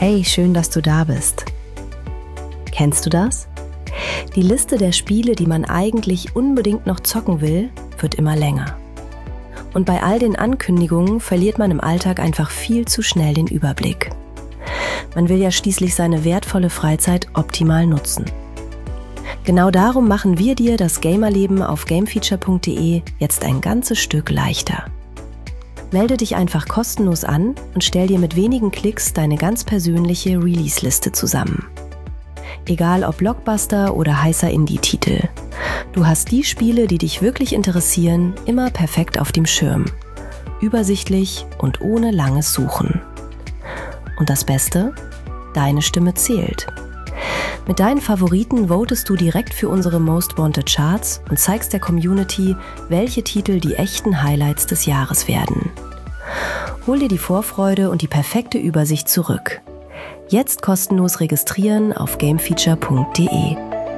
Hey, schön, dass du da bist. Kennst du das? Die Liste der Spiele, die man eigentlich unbedingt noch zocken will, wird immer länger. Und bei all den Ankündigungen verliert man im Alltag einfach viel zu schnell den Überblick. Man will ja schließlich seine wertvolle Freizeit optimal nutzen. Genau darum machen wir dir das Gamerleben auf gamefeature.de jetzt ein ganzes Stück leichter. Melde dich einfach kostenlos an und stell dir mit wenigen Klicks deine ganz persönliche Release-Liste zusammen. Egal ob Blockbuster oder heißer Indie-Titel. Du hast die Spiele, die dich wirklich interessieren, immer perfekt auf dem Schirm. Übersichtlich und ohne langes Suchen. Und das Beste? Deine Stimme zählt. Mit deinen Favoriten votest du direkt für unsere Most Wanted Charts und zeigst der Community, welche Titel die echten Highlights des Jahres werden. Hol dir die Vorfreude und die perfekte Übersicht zurück. Jetzt kostenlos registrieren auf gamefeature.de.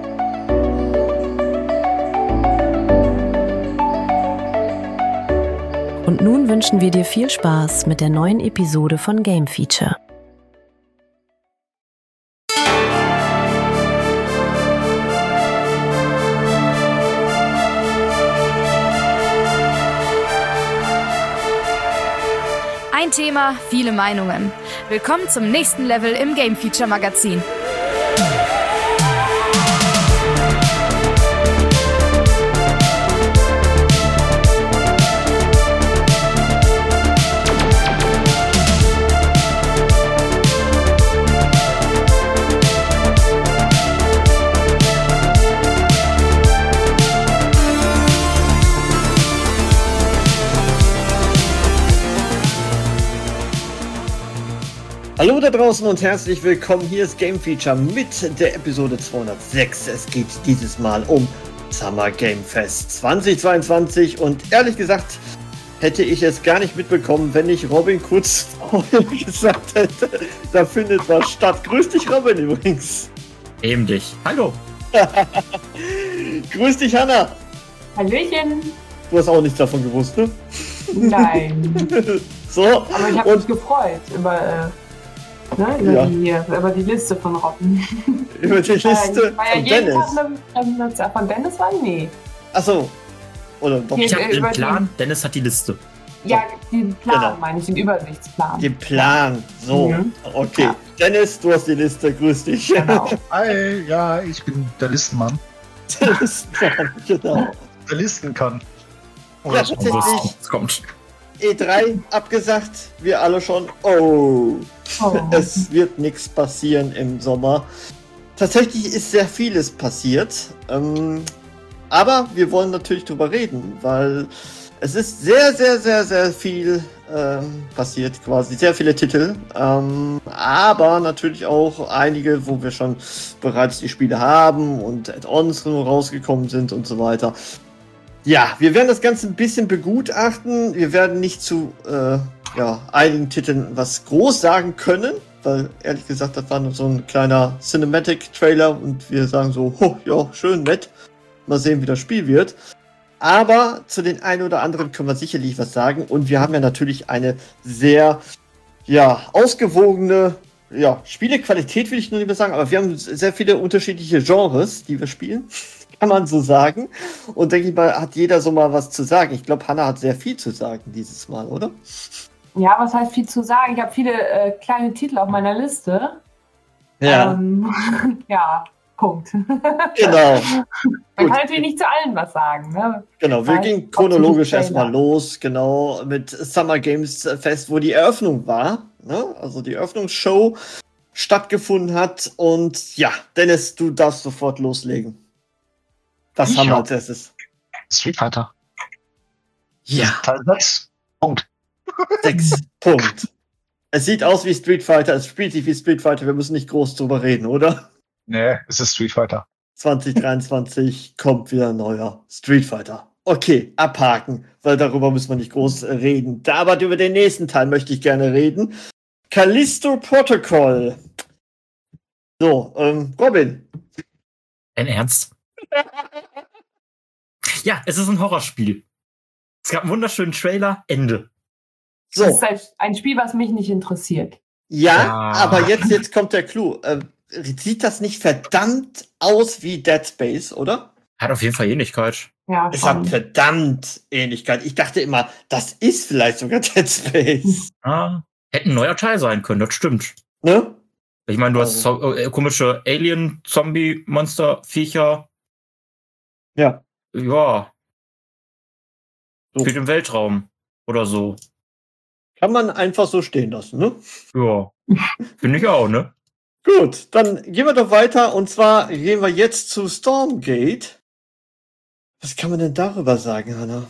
Und nun wünschen wir dir viel Spaß mit der neuen Episode von Game Feature. Ein Thema, viele Meinungen. Willkommen zum nächsten Level im Game Feature Magazin. Hallo da draußen und herzlich willkommen. Hier ist Game Feature mit der Episode 206. Es geht dieses Mal um Summer Game Fest 2022 und ehrlich gesagt hätte ich es gar nicht mitbekommen, wenn nicht Robin kurz vorher gesagt hätte, da findet was statt. Grüß dich, Robin, übrigens. Eben dich. Hallo. Grüß dich, Hanna. Hallöchen. Du hast auch nichts davon gewusst, ne? Nein. So. Aber ich habe mich gefreut über die Liste von Robin. Über die Liste von Dennis. Von Dennis war? Nee. Achso. Oder doch. Ich habe den Plan, Dennis hat die Liste. Ja, den Plan meine ich, den Übersichtsplan. Den Plan, so. Mhm. Okay. Ja. Dennis, du hast die Liste, grüß dich. Genau. Hi, ja, ich bin der Listenmann. Der Listenmann, genau. Der Listen kann. Ja, tatsächlich. Es kommt. E3 abgesagt, wir alle schon. Oh. Es wird nichts passieren im Sommer. Tatsächlich ist sehr vieles passiert. Aber wir wollen natürlich drüber reden, weil es ist sehr, sehr, sehr, sehr viel passiert quasi. Sehr viele Titel. Aber natürlich auch einige, wo wir schon bereits die Spiele haben und Add-ons rausgekommen sind und so weiter. Ja, wir werden das Ganze ein bisschen begutachten. Wir werden nicht zu einigen Titeln was groß sagen können, weil ehrlich gesagt, das war nur so ein kleiner Cinematic-Trailer und wir sagen so, ja, schön, nett. Mal sehen, wie das Spiel wird. Aber zu den einen oder anderen können wir sicherlich was sagen und wir haben ja natürlich eine sehr, ausgewogene, Spielequalität will ich nur nicht mehr sagen, aber wir haben sehr viele unterschiedliche Genres, die wir spielen. Kann man so sagen. Und denke ich mal, hat jeder so mal was zu sagen. Ich glaube, Hanna hat sehr viel zu sagen dieses Mal, oder? Ja, was heißt viel zu sagen? Ich habe viele kleine Titel auf meiner Liste. Ja. Punkt. Genau. Man kann natürlich nicht zu allen was sagen. Ne? Genau, wir gehen chronologisch erstmal los. Genau, mit Summer Games Fest, wo die Eröffnung war. Ne? Also die Eröffnungsshow stattgefunden hat. Und ja, Dennis, du darfst sofort loslegen. Was haben wir als erstes? Street Fighter. Ja. Teil 6. Punkt. 6. Punkt. Es sieht aus wie Street Fighter, es spielt sich wie Street Fighter, wir müssen nicht groß drüber reden, oder? Nee, es ist Street Fighter. 2023 kommt wieder ein neuer Street Fighter. Okay, abhaken, weil darüber müssen wir nicht groß reden. Aber über den nächsten Teil möchte ich gerne reden. Callisto Protocol. So, Robin. Dein Ernst? Ja, es ist ein Horrorspiel. Es gab einen wunderschönen Trailer, Ende. So. Das ist ein Spiel, was mich nicht interessiert. Ja, aber jetzt kommt der Clou. Sieht das nicht verdammt aus wie Dead Space, oder? Hat auf jeden Fall Ähnlichkeit. Ja, Es hat verdammt Ähnlichkeit. Ich dachte immer, das ist vielleicht sogar Dead Space. Hätte ein neuer Teil sein können, das stimmt. Ne? Ich meine, du hast komische Alien-Zombie-Monster-Viecher. Ja. Ja. So. Spielt im Weltraum. Oder so. Kann man einfach so stehen lassen, ne? Ja. Finde ich auch, ne? Gut, dann gehen wir doch weiter. Und zwar gehen wir jetzt zu Stormgate. Was kann man denn darüber sagen, Hanna?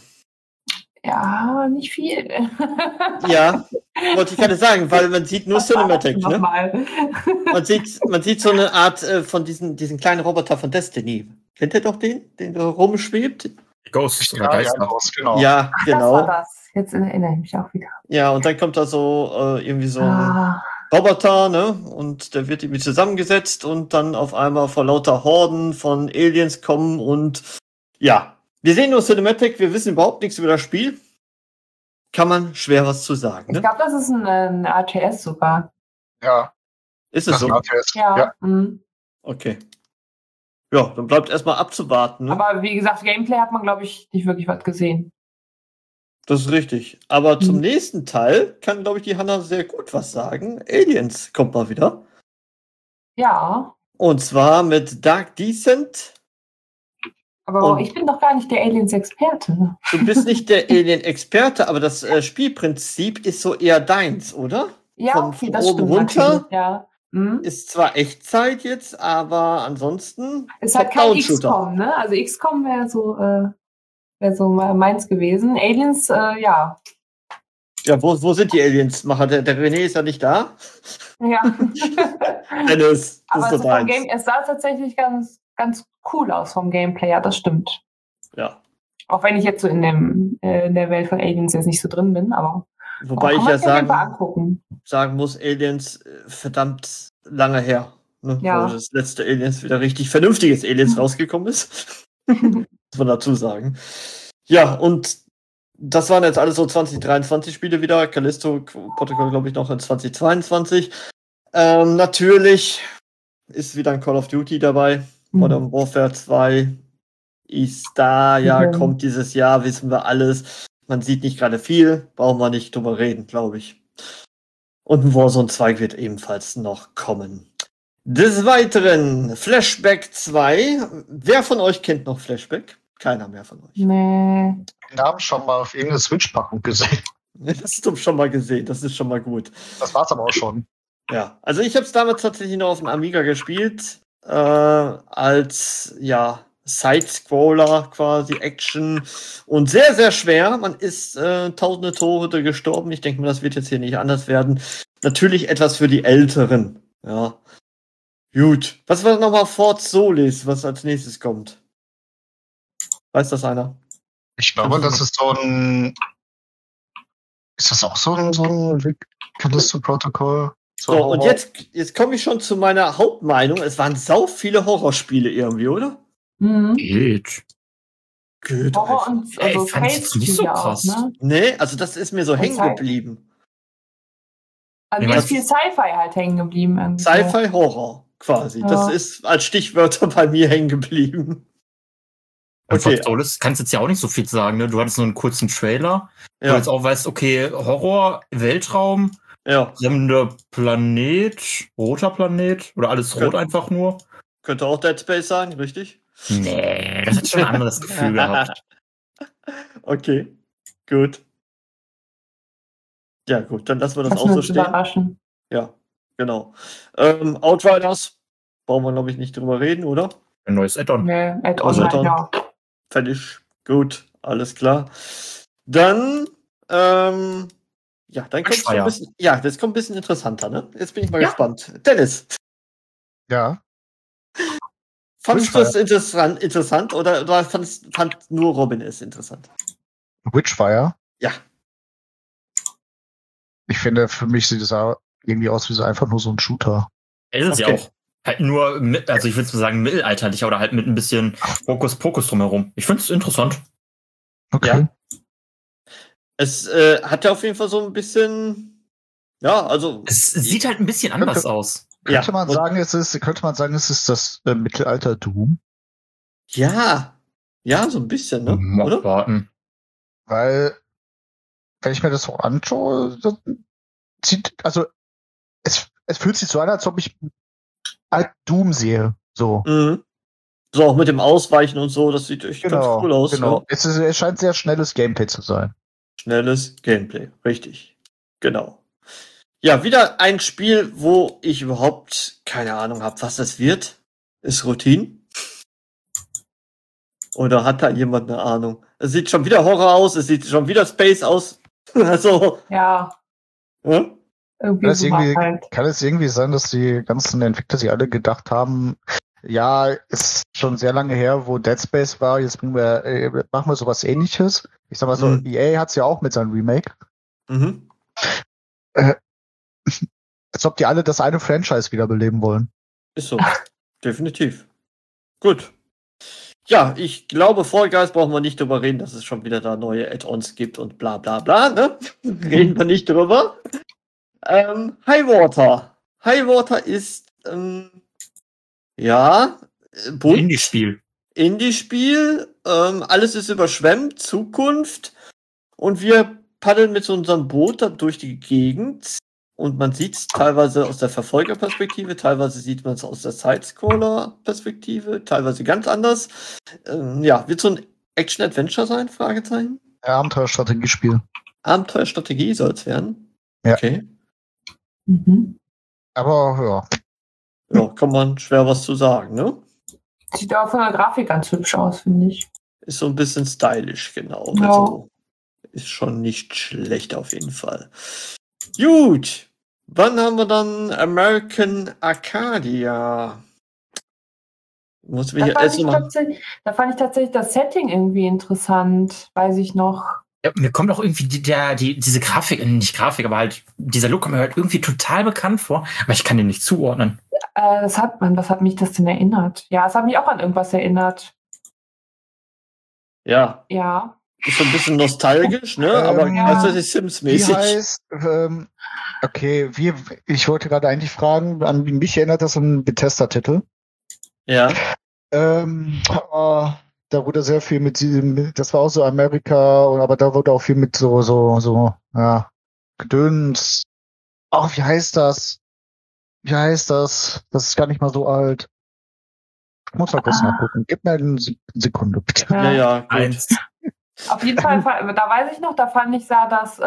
Ja, nicht viel. Ja, wollte ich gerade sagen, weil man sieht nur Cinematic, ne? Man sieht so eine Art von diesen kleinen Roboter von Destiny. Kennt ihr doch den da rumschwebt? Ghost oder Geister. Ja, Ghost, genau. Ja, genau. Das war das. Jetzt erinnere ich mich auch wieder. Ja, und dann kommt da so irgendwie so ein Roboter, ne? Und der wird irgendwie zusammengesetzt und dann auf einmal vor lauter Horden von Aliens kommen und ja. Wir sehen nur Cinematic, wir wissen überhaupt nichts über das Spiel. Kann man schwer was zu sagen, ne? Ich glaube, das ist ein RTS sogar. Ja. Ist es so? RTS. Ja. Okay. Ja, dann bleibt erstmal abzuwarten, ne? Aber wie gesagt, Gameplay hat man, glaube ich, nicht wirklich was gesehen. Das ist richtig. Aber zum nächsten Teil kann, glaube ich, die Hanna sehr gut was sagen. Aliens kommt mal wieder. Ja. Und zwar mit Dark Descent. Aber ich bin doch gar nicht der Aliens-Experte. Du bist nicht der Alien-Experte, aber das Spielprinzip ist so eher deins, oder? Ja, okay, das oben stimmt. runter. Ja. Ist zwar Echtzeit jetzt, aber ansonsten ist halt kein XCOM, ne? Also XCOM wäre so meins gewesen. Aliens, ja. Ja, wo sind die Aliens? Der René ist ja nicht da. Ja. Dennis, aber also es sah tatsächlich ganz cool aus vom Gameplay, ja, das stimmt. Ja. Auch wenn ich jetzt so in der Welt von Aliens jetzt nicht so drin bin, aber wobei ich ja sagen muss, Aliens verdammt lange her. Ne? Ja. Wo das letzte Aliens wieder richtig vernünftiges Aliens rausgekommen ist. Muss man dazu sagen. Ja, und das waren jetzt alles so 2023 Spiele wieder. Callisto Protocol, glaube ich, noch in 2022. Natürlich ist wieder ein Call of Duty dabei. Modern Warfare 2 ist da, ja, kommt dieses Jahr, wissen wir alles. Man sieht nicht gerade viel, brauchen wir nicht drüber reden, glaube ich. Und ein Warzone 2 wird ebenfalls noch kommen. Des Weiteren, Flashback 2. Wer von euch kennt noch Flashback? Keiner mehr von euch. Nee. Den haben schon mal auf irgendeine Switch-Packung gesehen. Das hast du schon mal gesehen, das ist schon mal gut. Das war's aber auch schon. Ja, also ich habe es damals tatsächlich noch auf dem Amiga gespielt. Als Side-Scroller quasi, Action und sehr, sehr schwer. Man ist tausende Tode gestorben. Ich denke mal, das wird jetzt hier nicht anders werden. Natürlich etwas für die Älteren. Ja. Gut. Was war nochmal Fort Solis, was als nächstes kommt? Weiß das einer? Ich glaube, das ist so ein... Ist das auch so ein Callisto-Protokoll? So, und jetzt komme ich schon zu meiner Hauptmeinung. Es waren sau viele Horrorspiele irgendwie, oder? Geht. Horror und also ich fand es nicht so krass. Auch, ne? Nee, also das ist mir so hängen geblieben. Also mir ist viel Sci-Fi halt hängen geblieben. Sci-Fi, Horror, quasi. Ja. Das ist als Stichwörter bei mir hängen geblieben. Okay. Solis kannst jetzt ja auch nicht so viel sagen, ne? Du hattest nur einen kurzen Trailer. Ja. Du jetzt auch weißt, okay, Horror, Weltraum, fremder Planet, roter Planet oder alles rot einfach nur. Könnte auch Dead Space sein, richtig? Nee, das hat schon ein anderes Gefühl gehabt. Okay, gut. Ja, gut, dann lassen wir das auch so stehen. Überraschen. Ja, genau. Outriders, brauchen wir, glaube ich, nicht drüber reden, oder? Ein neues Add-on. Nee, Add-on, ja. Fertig, gut, alles klar. Dann, dann kommt so ein bisschen, das kommt ein bisschen interessanter, ne? Jetzt bin ich mal gespannt. Dennis. Ja. Fandest du es interessant oder fand nur Robin es interessant? Witchfire? Ja. Ich finde, für mich sieht es irgendwie aus wie so einfach nur so ein Shooter. Ist es ja auch. Halt nur, also ich würde sagen mittelalterlicher oder halt mit ein bisschen Hokuspokus drumherum. Ich finde es interessant. Okay. Ja. Es hat ja auf jeden Fall so ein bisschen Ja, also. Es sieht halt ein bisschen anders aus. Könnte man sagen, es ist das Mittelalter Doom? Ja, so ein bisschen, ne? Oder? Warten. Weil, wenn ich mir das so anschaue, es fühlt sich so an, als ob ich alt Doom sehe. So. Mhm. So, auch mit dem Ausweichen und so, das sieht echt ganz cool aus. Genau. Ja. Es scheint sehr schnelles Gameplay zu sein. Schnelles Gameplay, richtig. Genau. Ja, wieder ein Spiel, wo ich überhaupt keine Ahnung habe, was das wird. Ist Routine? Oder hat da jemand eine Ahnung? Es sieht schon wieder Horror aus, es sieht schon wieder Space aus. Also. Ja. Hm? Kann es irgendwie sein, dass die ganzen Entwickler sich alle gedacht haben, ja, ist schon sehr lange her, wo Dead Space war, jetzt machen wir sowas Ähnliches. Ich sag mal so, EA hat's ja auch mit seinem Remake. Mhm. Als ob die alle das eine Franchise wiederbeleben wollen. Ist so. Definitiv. Gut. Ja, ich glaube, Fall Guys brauchen wir nicht drüber reden, dass es schon wieder da neue Add-ons gibt und bla bla bla, ne? Reden wir nicht drüber. Highwater. Highwater ist, bunt. Indie-Spiel. Alles ist überschwemmt, Zukunft. Und wir paddeln mit unserem Boot da durch die Gegend. Und man sieht es teilweise aus der Verfolgerperspektive, teilweise sieht man es aus der Sidescroller-Perspektive, teilweise ganz anders. Wird so ein Action-Adventure sein? Fragezeichen. Abenteuerstrategiespiel. Abenteuerstrategie soll es werden? Ja. Okay. Mhm. Aber ja, kann man schwer was zu sagen, ne? Sieht auch von der Grafik ganz hübsch aus, finde ich. Ist so ein bisschen stylisch, genau. Ja. Also ist schon nicht schlecht auf jeden Fall. Gut. Wann haben wir dann American Arcadia? Da fand ich tatsächlich das Setting irgendwie interessant, weiß ich noch. Ja, mir kommt auch irgendwie diese Grafik, nicht Grafik, aber halt dieser Look kommt mir halt irgendwie total bekannt vor, aber ich kann den nicht zuordnen. Was hat mich das denn erinnert? Ja, es hat mich auch an irgendwas erinnert. Ja. Ja. Ist so ein bisschen nostalgisch, ne? Aber tatsächlich Sims-mäßig. Wie heißt, ich wollte gerade eigentlich fragen, an mich erinnert das an einen Bethesda-Titel. Ja. Da wurde sehr viel das war auch so Amerika, aber da wurde auch viel mit so Gedöns. Ach, wie heißt das? Das ist gar nicht mal so alt. Ich muss mal kurz nachgucken. Gib mir eine Sekunde, bitte. Ja, gut. Auf jeden Fall, da weiß ich noch, da fand ich, sah das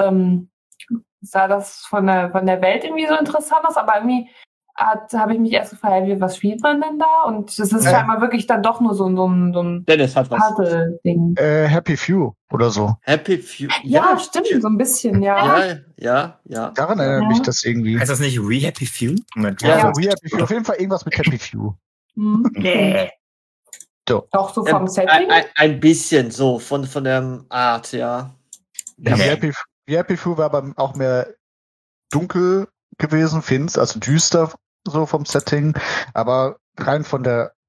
von der Welt irgendwie so interessant aus, aber irgendwie habe ich mich erst gefragt, was spielt man denn da? Und es ist scheinbar wirklich dann doch nur so ein Dennis hat was. Puzzle-Ding. Happy Few oder so. Happy Few. Ja, stimmt, so ein bisschen, ja. Ja. Daran erinnert mich das irgendwie. Heißt das nicht We Happy Few? Ja, We Happy Few. Auf jeden Fall irgendwas mit Happy Few. Nee. Doch so vom Setting? Ein bisschen so, von der Art, ja. Ja, We Happy Few war aber auch mehr dunkel gewesen, also düster so vom Setting, aber rein vom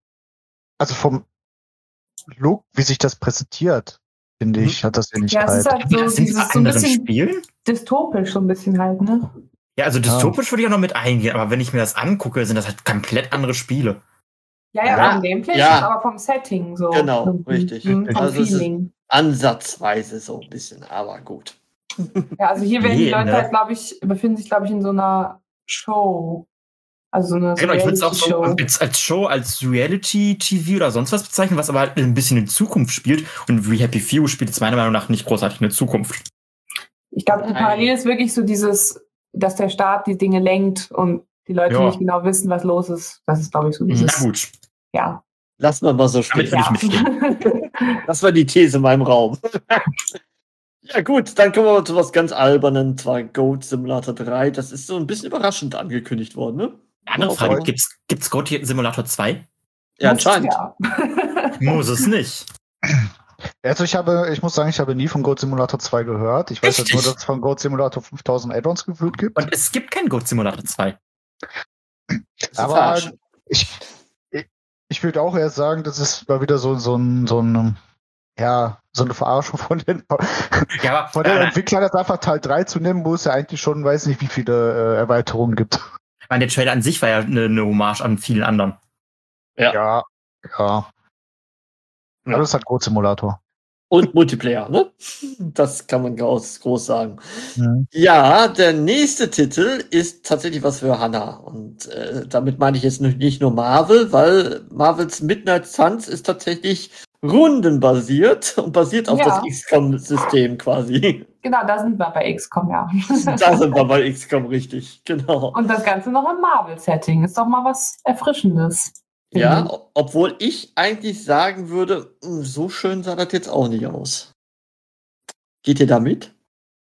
Look, wie sich das präsentiert, finde ich, hat das Ähnlichkeit. Ja, es ist halt so ein bisschen Spielen? Dystopisch so ein bisschen halt, ne? Ja, also dystopisch würde ich auch noch mit eingehen, aber wenn ich mir das angucke, sind das halt komplett andere Spiele. Ja, vom Gameplay, aber vom Setting so. Genau, richtig. Vom also Feeling. Ansatzweise so ein bisschen, aber gut. Ja, also hier werden die Leute halt, befinden sich, glaube ich, in so einer Show. Also so eine genau, ich würde es auch so als Show, als Reality-TV oder sonst was bezeichnen, was aber halt ein bisschen in Zukunft spielt. Und We Happy Few spielt jetzt meiner Meinung nach nicht großartig in Zukunft. Ich glaube, die Parallel ist wirklich so dieses, dass der Staat die Dinge lenkt und die Leute nicht genau wissen, was los ist. Das ist, glaube ich, so dieses... Na gut. Ja. Lassen wir mal so stehen. Damit will ich mitgehen. Das war die These in meinem Raum. Ja gut, dann kommen wir zu was ganz Albernen, zwar Goat Simulator 3. Das ist so ein bisschen überraschend angekündigt worden, ne? Andere Frage, gibt's Goat Simulator 2? Ja, anscheinend. Ja. Muss es nicht. Also ich muss sagen, ich habe nie von Goat Simulator 2 gehört. Ich weiß halt nur, dass es von Goat Simulator 5000 Add-ons gefühlt gibt. Und es gibt kein Goat Simulator 2. Aber ich würde auch erst sagen, das ist mal wieder so ein Ja, so eine Verarschung von den Entwicklern, das einfach Teil 3 zu nehmen, wo es ja eigentlich schon, weiß nicht, wie viele Erweiterungen gibt. Ich meine, der Trailer an sich war ja eine Hommage an vielen anderen. Ja. Aber das ist halt Code-Simulator. Und Multiplayer, ne? Das kann man groß sagen. Ja, der nächste Titel ist tatsächlich was für Hannah. Und damit meine ich jetzt nicht nur Marvel, weil Marvels Midnight Suns ist tatsächlich rundenbasiert und basiert auf das XCOM-System quasi. Genau, da sind wir bei XCOM, ja. Da sind wir bei XCOM, richtig, genau. Und das Ganze noch im Marvel-Setting. Ist doch mal was Erfrischendes. Ja, obwohl ich eigentlich sagen würde, so schön sah das jetzt auch nicht aus. Geht ihr damit?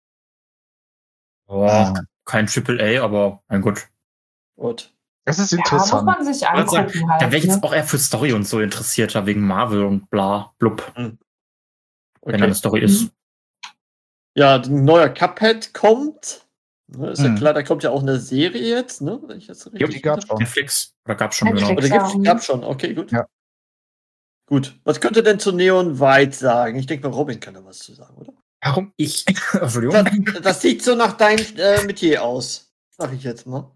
Kein AAA, aber mein Gott. Gut. Das ist interessant. Ja, muss man sich angucken halt. Da wäre ich jetzt auch eher für Story und so interessierter, wegen Marvel und bla, blub. Okay. Wenn da eine Story ist. Ja, ein neuer Cuphead kommt. Ist ja klar, da kommt ja auch eine Serie jetzt, ne? Wenn ich jetzt die gab's schon. Netflix. Oder gab's schon, Netflix, genau. Oder gab's schon, okay, gut. Ja. Gut. Was könnt ihr denn zu Neon White sagen? Ich denke mal, Robin kann da was zu sagen, oder? Warum ich? Entschuldigung. Das sieht so nach deinem Metier aus. Sag ich jetzt mal.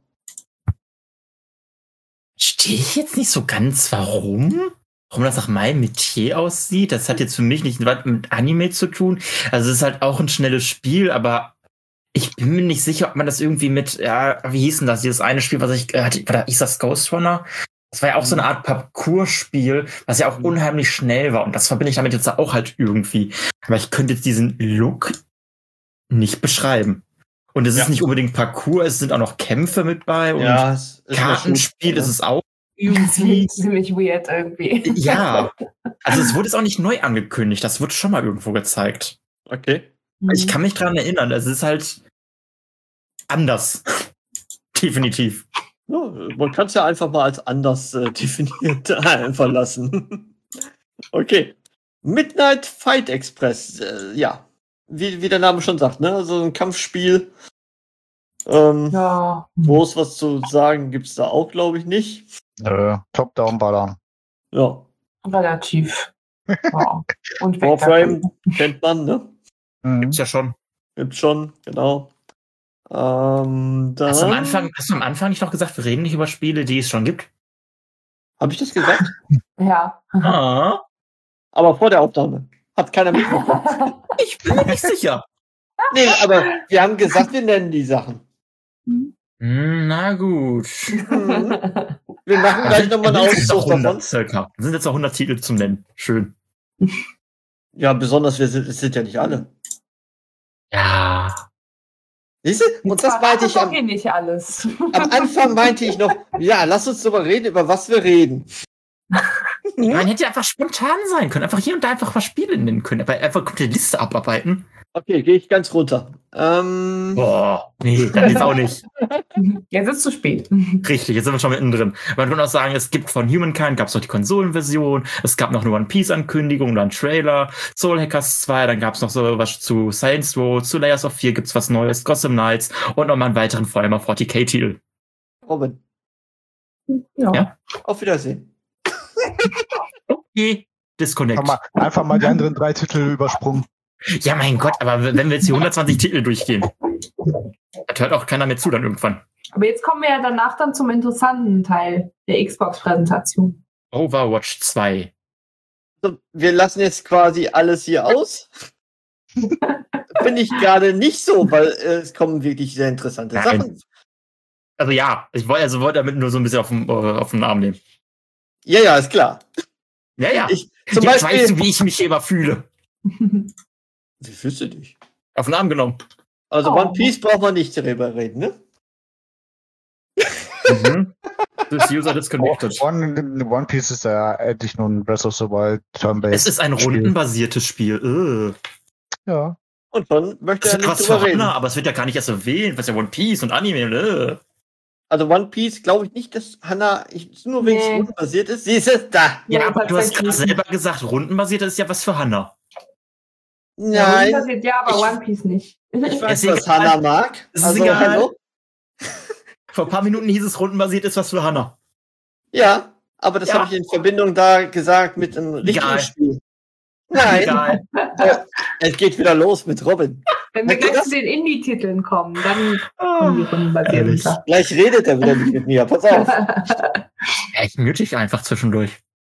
Stehe ich jetzt nicht so ganz, warum das nach meinem Metier aussieht. Das hat jetzt für mich nicht was mit Anime zu tun. Also es ist halt auch ein schnelles Spiel, aber ich bin mir nicht sicher, ob man das irgendwie mit, wie hieß denn das? Dieses eine Spiel, was ich hatte, hieß das Ghost Runner? Das war ja auch so eine Art Parcours-Spiel, was ja auch unheimlich schnell war. Und das verbinde ich damit jetzt auch halt irgendwie. Aber ich könnte jetzt diesen Look nicht beschreiben. Und es ist nicht unbedingt Parcours, es sind auch noch Kämpfe mit bei. Und Kartenspiel ist es auch irgendwie. Ziemlich weird irgendwie. Ja. Also es wurde jetzt auch nicht neu angekündigt. Das wurde schon mal irgendwo gezeigt. Okay. Ich kann mich dran erinnern. Es ist halt anders. Definitiv. Ja, man kann es ja einfach mal als anders definiert einfach lassen. Okay. Midnight Fight Express. Wie der Name schon sagt, ne? So ein Kampfspiel. Groß was zu sagen gibt's da auch, glaube ich, nicht. Top-Down-Ballern. Ja. Relativ. Ja. Und Warframe kennt man, ne? Gibt's ja schon. Gibt's schon, genau. Hast du am Anfang nicht noch gesagt, wir reden nicht über Spiele, die es schon gibt? Habe ich das gesagt? Ja. Aber vor der Aufnahme. Hat keiner mitbekommen. Ich bin mir nicht sicher. Nee, aber wir haben gesagt, wir nennen die Sachen. Na gut. Wir machen gleich nochmal einen Auszug davon. Circa. Das sind jetzt auch 100 Titel zum Nennen. Schön. Ja, besonders, es sind ja nicht alle. Ja. Siehst du? Und das meinte ich nicht alles. Am Anfang meinte ich noch, lass uns darüber reden, über was wir reden. Man hätte einfach spontan sein können. Einfach hier und da einfach was Spiele nennen können. Aber einfach komplett die Liste abarbeiten. Okay, gehe ich ganz runter. Nee, dann ist auch nicht. Jetzt ist es zu spät. Richtig, jetzt sind wir schon mittendrin. Man kann auch sagen, es gibt von Humankind, gab es noch die Konsolenversion, es gab noch eine One-Piece-Ankündigung, dann Trailer, Soul Hackers 2, dann gab es noch so was zu Saints Row, zu Layers of 4 gibt's was Neues, Gotham Knights und nochmal einen weiteren Warhammer 40k-Titel. Robin. Ja. Auf Wiedersehen. Okay, Disconnect. Einfach mal die anderen 3 Titel übersprungen. Ja, mein Gott, aber wenn wir jetzt die 120 Titel durchgehen, das hört auch keiner mehr zu dann irgendwann. Aber jetzt kommen wir ja danach dann zum interessanten Teil der Xbox-Präsentation. Overwatch 2. So, wir lassen jetzt quasi alles hier aus. Finde ich gerade nicht so, weil es kommen wirklich sehr interessante Sachen. Also ich wollte damit nur so ein bisschen auf den Arm nehmen. Ja, ist klar. Ja. Zum Beispiel, weißt du, wie ich mich hier immer fühle. Wie fühlst du dich? Auf den Arm genommen. Also One Piece braucht man nicht darüber reden, ne? Das User disconnected. One Piece ist ja endlich nur ein Breath of the Wild Turn-Based. Es ist ein rundenbasiertes Spiel. Ja. Und dann möchte er nicht drüber reden. Aber es wird ja gar nicht erst erwähnt, was ja One Piece und Anime. Also One Piece glaube ich nicht, dass Hannah nur wegen es rundenbasiert ist. Sie ist es da. Ja, aber du hast gerade selber gesagt, rundenbasiert ist ja was für Hannah. Nein. Ja, aber One Piece nicht. Ich weiß, was Hannah mag. Es ist egal. Hallo? Vor ein paar Minuten hieß es, rundenbasiert ist was für Hannah. Ja, aber das habe ich in Verbindung da gesagt mit einem richtigen Spiel. Nein. Es geht wieder los mit Robin. Wenn wir gleich zu den Indie-Titeln kommen, dann kommen die rundenbasierend. Gleich redet er wieder nicht mit mir. Pass auf. Ich mute dich einfach zwischendurch.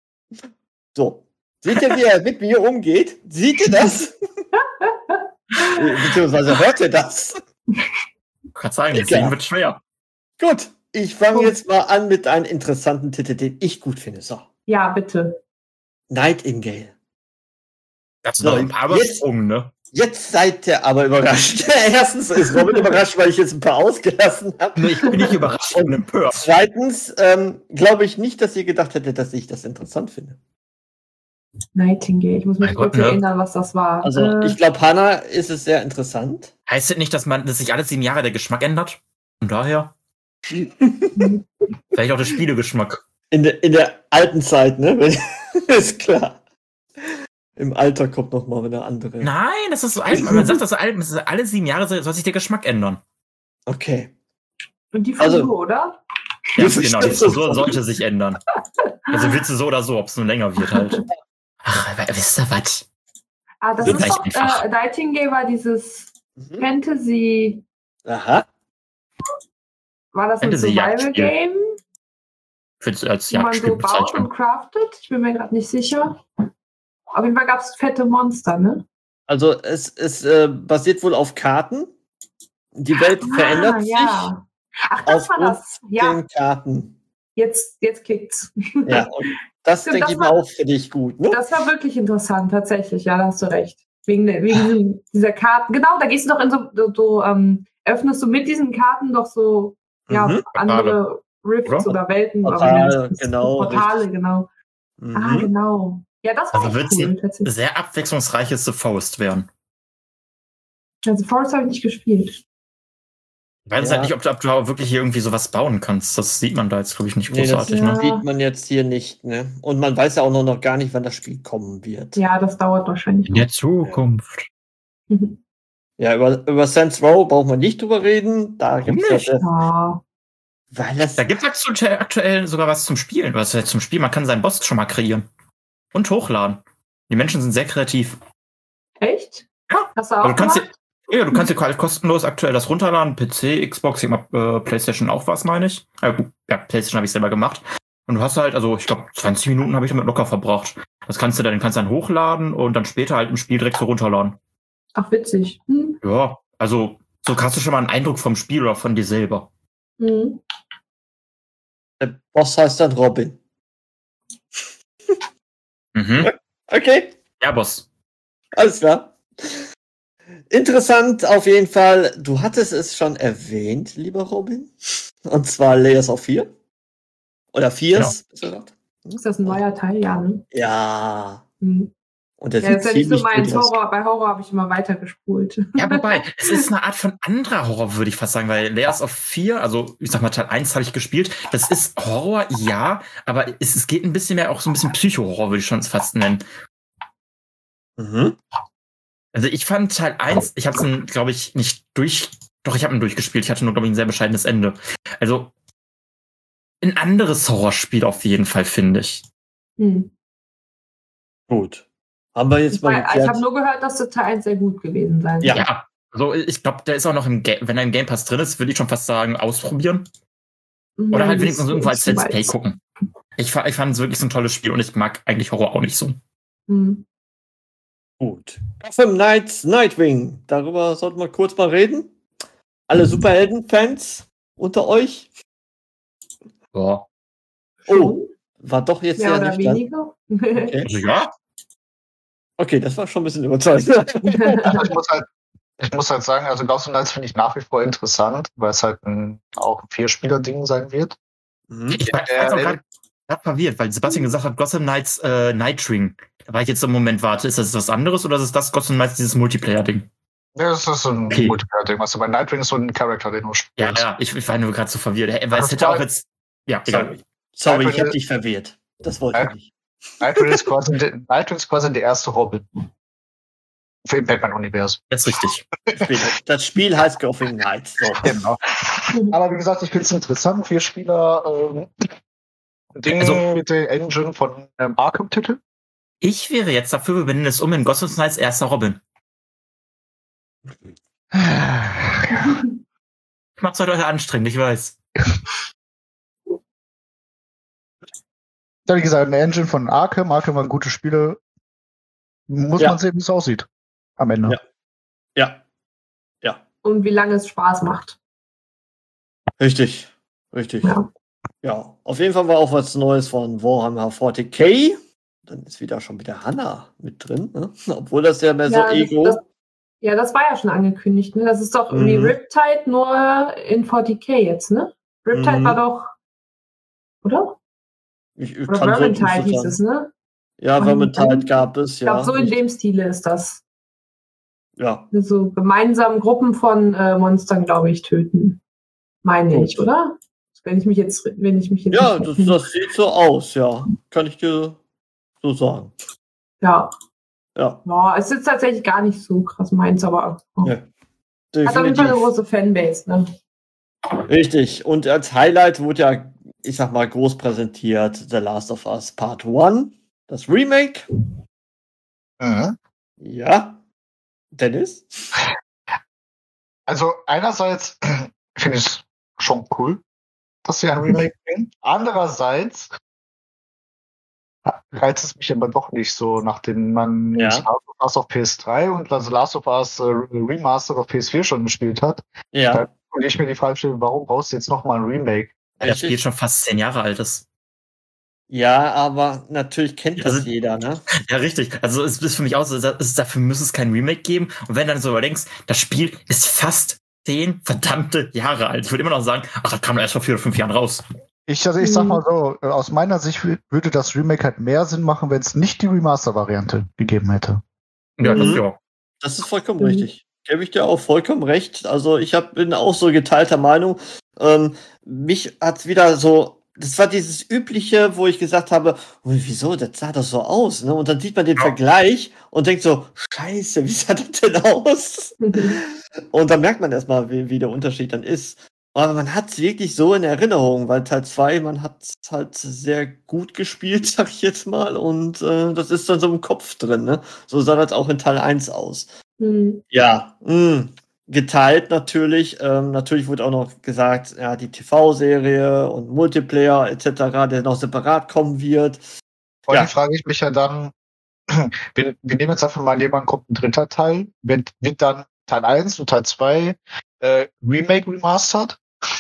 So. Seht ihr, wie er mit mir umgeht? Seht ihr das? Beziehungsweise hört ihr das? Ich kann sagen, das Ding wird schwer. Gut, ich fange jetzt mal an mit einem interessanten Titel, den ich gut finde. So. Ja, bitte. Nightingale. Das ist noch ein paar Übersprungen, ne? Jetzt seid ihr aber überrascht. Erstens ist Robin überrascht, weil ich jetzt ein paar ausgelassen habe. Ich bin nicht überrascht und empört. Zweitens glaube ich nicht, dass ihr gedacht hättet, dass ich das interessant finde. Nightingale, ich muss mich kurz erinnern, was das war. Also ich glaube, Hannah ist es sehr interessant. Heißt das nicht, dass sich alle 7 Jahre der Geschmack ändert? Von daher? Vielleicht auch der Spielegeschmack. In der alten Zeit, ne? Ist klar. Im Alter kommt noch mal eine andere. Nein, das ist so alt. Man sagt, dass alle 7 Jahre soll sich der Geschmack ändern. Okay. Und die Frisur, oder? Ja, genau, die Frisur sollte sich ändern. Also willst du so oder so, ob es nur länger wird halt. Ach, wisst ihr was? Das ist doch, Nightingale war dieses Fantasy... Aha. War das ein Survival-Game? Als wo man so baut und craftet? Ich bin mir gerade nicht sicher. Auf jeden Fall gab es fette Monster, ne? Also es basiert wohl auf Karten. Die Welt verändert sich. Ach, das war das. Ja. Den Karten. Jetzt kickt's. Ja, und das denke ich mal auch für dich gut, ne? Das war wirklich interessant, tatsächlich. Ja, da hast du recht. Wegen dieser Karten. Genau, da gehst du doch in so öffnest du mit diesen Karten doch so andere Rifts oder Welten. Portale, genau. Portale, genau. Mhm. Genau. Ja, das war wird cool, tatsächlich. Sehr abwechslungsreiches The Forest werden. Ja, The Forest habe ich nicht gespielt. Ich weiß halt nicht, ob du wirklich hier irgendwie sowas bauen kannst. Das sieht man da jetzt, glaube ich, nicht großartig. Das sieht man jetzt hier nicht, ne? Und man weiß ja auch noch gar nicht, wann das Spiel kommen wird. Ja, das dauert wahrscheinlich in der Zukunft. Ja, über Saints Row braucht man nicht drüber reden. Da gibt es da gibt es aktuell sogar was zum Spielen. Was heißt zum Spiel? Man kann seinen Boss schon mal kreieren. Und hochladen. Die Menschen sind sehr kreativ. Echt? Ja. Hast du auch du kannst dir kostenlos aktuell das runterladen. PC, Xbox, PlayStation auch was, meine ich. PlayStation habe ich selber gemacht. Und du hast halt, also ich glaube, 20 Minuten habe ich damit locker verbraucht. Das kannst du dann hochladen und dann später halt im Spiel direkt so runterladen. Ach, witzig. Ja, also so hast du schon mal einen Eindruck vom Spiel oder von dir selber. Der Boss heißt dann Robin. Okay. Ja, Boss. Alles klar. Interessant auf jeden Fall. Du hattest es schon erwähnt, lieber Robin. Und zwar Layers of Fear. Oder Fears. Genau. Ist das ein neuer Teil? Ja, ne? Ja. Und das ist ja nicht so meins. Bei Horror habe ich immer weitergespult. Ja, wobei, es ist eine Art von anderer Horror, würde ich fast sagen, weil Layers of Fear, also ich sag mal Teil 1 habe ich gespielt, das ist Horror, ja, aber es geht ein bisschen mehr auch so ein bisschen Psycho-Horror, würde ich schon fast nennen. Also ich fand Teil 1, ich habe es, glaube ich, nicht doch, ich habe ihn durchgespielt, ich hatte nur, glaube ich, ein sehr bescheidenes Ende. Also ein anderes Horrorspiel auf jeden Fall, finde ich. Gut. Haben wir jetzt mal ich habe nur gehört, dass der Teil 1 sehr gut gewesen sein soll. Ja, also ich glaube, der ist auch noch wenn er im Game Pass drin ist, würde ich schon fast sagen, ausprobieren. Oder halt wenigstens irgendwo als Let's Play gucken. Ich fand es wirklich so ein tolles Spiel und ich mag eigentlich Horror auch nicht so. Gut. Gotham Knights Nightwing. Darüber sollten wir kurz mal reden. Alle Superhelden-Fans unter euch. Ja. Oh, war doch jetzt mehr oder weniger. Okay. Also ja. Okay, das war schon ein bisschen überzeugend. Ich muss halt sagen, also Gotham Knights finde ich nach wie vor interessant, weil es halt auch ein 4-Spieler-Ding sein wird. Ich war gerade verwirrt, weil Sebastian gesagt hat, Gotham Knights Nightwing. Da war ich jetzt im Moment, ist das was anderes oder ist das Gotham Knights dieses Multiplayer-Ding? Ja, das ist so ein Multiplayer-Ding. Also bei Nightwing ist so ein Charakter, den du spielst. Ja, ich war nur gerade so verwirrt. Weil es hätte auch jetzt... Ja, egal. Sorry, ich habe dich verwirrt. Das wollte ich nicht. Nightwing ist quasi der erste Robin. Für im Batman-Universum. Das ist richtig. Das Spiel heißt Gotham Knights. So. Genau. Aber wie gesagt, ich finde es interessant. 4 Spieler Ding mit der Engine von Arkham-Titel. Ich wäre jetzt dafür, wir benennen es in Gotham Knights erster Robin. Ich mach's heute anstrengend, ich weiß. Ja, wie gesagt, eine Engine von Arkham waren gute Spiele. Muss man sehen, wie es aussieht. Am Ende. Ja. Und wie lange es Spaß macht. Richtig. Ja, auf jeden Fall war auch was Neues von Warhammer 40k. Dann ist schon wieder Hannah mit drin, ne? Obwohl das ja mehr so Ego. Das war ja schon angekündigt, ne? Das ist doch wie Riptide nur in 40k jetzt, ne? Riptide war doch, oder? Oder Vermintide hieß es, ne? Ja, Vermintide gab es, ja. Ich glaube, so in dem Stile ist das. Ja. So gemeinsam Gruppen von Monstern, glaube ich, töten. Meine ich, oder? Wenn ich mich jetzt ja, das sieht so aus, ja. Kann ich dir so sagen. Ja. Boah, es ist tatsächlich gar nicht so krass meins, aber ja, hat auf jeden Fall eine große Fanbase, ne? Richtig. Und als Highlight wurde ja, ich sag mal, groß präsentiert The Last of Us Part 1, das Remake. Ja. Dennis? Also einerseits finde ich es schon cool, dass sie ein Remake bringen. Andererseits reizt es mich aber doch nicht so, nachdem man Last of Us auf PS3 und das Last of Us Remastered auf PS4 schon gespielt hat. Ja. Und ich mir die Frage stelle, warum brauchst du jetzt nochmal ein Remake? Das Spiel schon fast 10 Jahre alt ist. Ja, aber natürlich kennt das jeder, ne? Ja, richtig. Also es ist für mich auch so, dafür müsste es kein Remake geben. Und wenn du dann so überdenkst, das Spiel ist fast 10 verdammte Jahre alt. Ich würde immer noch sagen, das kam erst vor 4 oder 5 Jahren raus. Ich sag mal so, aus meiner Sicht würde das Remake halt mehr Sinn machen, wenn es nicht die Remaster-Variante gegeben hätte. Ja, das Das ist vollkommen richtig. Gebe ich dir auch vollkommen recht. Also ich bin auch so geteilter Meinung. Mich hat's wieder so, das war dieses Übliche, wo ich gesagt habe, wieso, das sah doch so aus, ne? Und dann sieht man den Vergleich und denkt so, scheiße, wie sah das denn aus? Und dann merkt man erstmal, wie der Unterschied dann ist. Aber man hat es wirklich so in Erinnerung, weil Teil 2, man hat es halt sehr gut gespielt, sag ich jetzt mal, und das ist dann so im Kopf drin, ne? So sah das auch in Teil 1 aus. Ja, geteilt natürlich. Natürlich wurde auch noch gesagt, ja, die TV-Serie und Multiplayer etc., der noch separat kommen wird. Vor allem frage ich mich ja dann, wir nehmen jetzt einfach mal jemanden, kommt ein dritter Teil, wird dann Teil 1 und Teil 2 Remake remastered?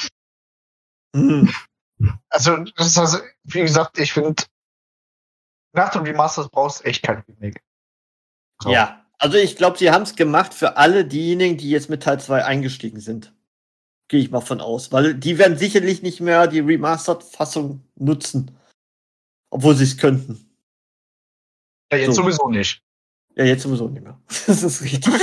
Also, wie gesagt, ich finde, nach dem Remaster brauchst du echt kein Remake. So. Ja, also ich glaube, sie haben es gemacht für alle diejenigen, die jetzt mit Teil 2 eingestiegen sind. Gehe ich mal von aus. Weil die werden sicherlich nicht mehr die Remastered-Fassung nutzen. Obwohl sie es könnten. Ja, jetzt sowieso nicht. Ja, jetzt sowieso nicht mehr. Das ist richtig.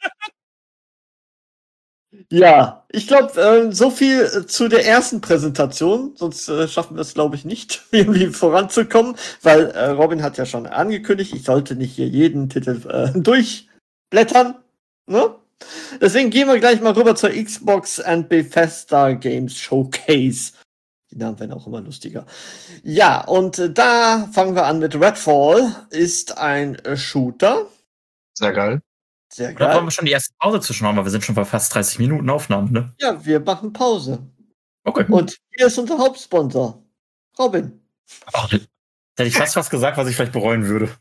Ja, ich glaube, so viel zu der ersten Präsentation, sonst schaffen wir es, glaube ich, nicht, irgendwie voranzukommen, weil Robin hat ja schon angekündigt, ich sollte nicht hier jeden Titel durchblättern, ne? Deswegen gehen wir gleich mal rüber zur Xbox and Bethesda Games Showcase. Die Namen werden auch immer lustiger. Ja, und da fangen wir an mit Redfall, ist ein Shooter. Sehr geil. Sehr geil. Da wollen wir schon die erste Pause zwischenhauen, weil wir sind schon bei fast 30 Minuten Aufnahmen, ne? Ja, wir machen Pause. Okay. Und hier ist unser Hauptsponsor, Robin. Ach, hätte ich fast was gesagt, was ich vielleicht bereuen würde.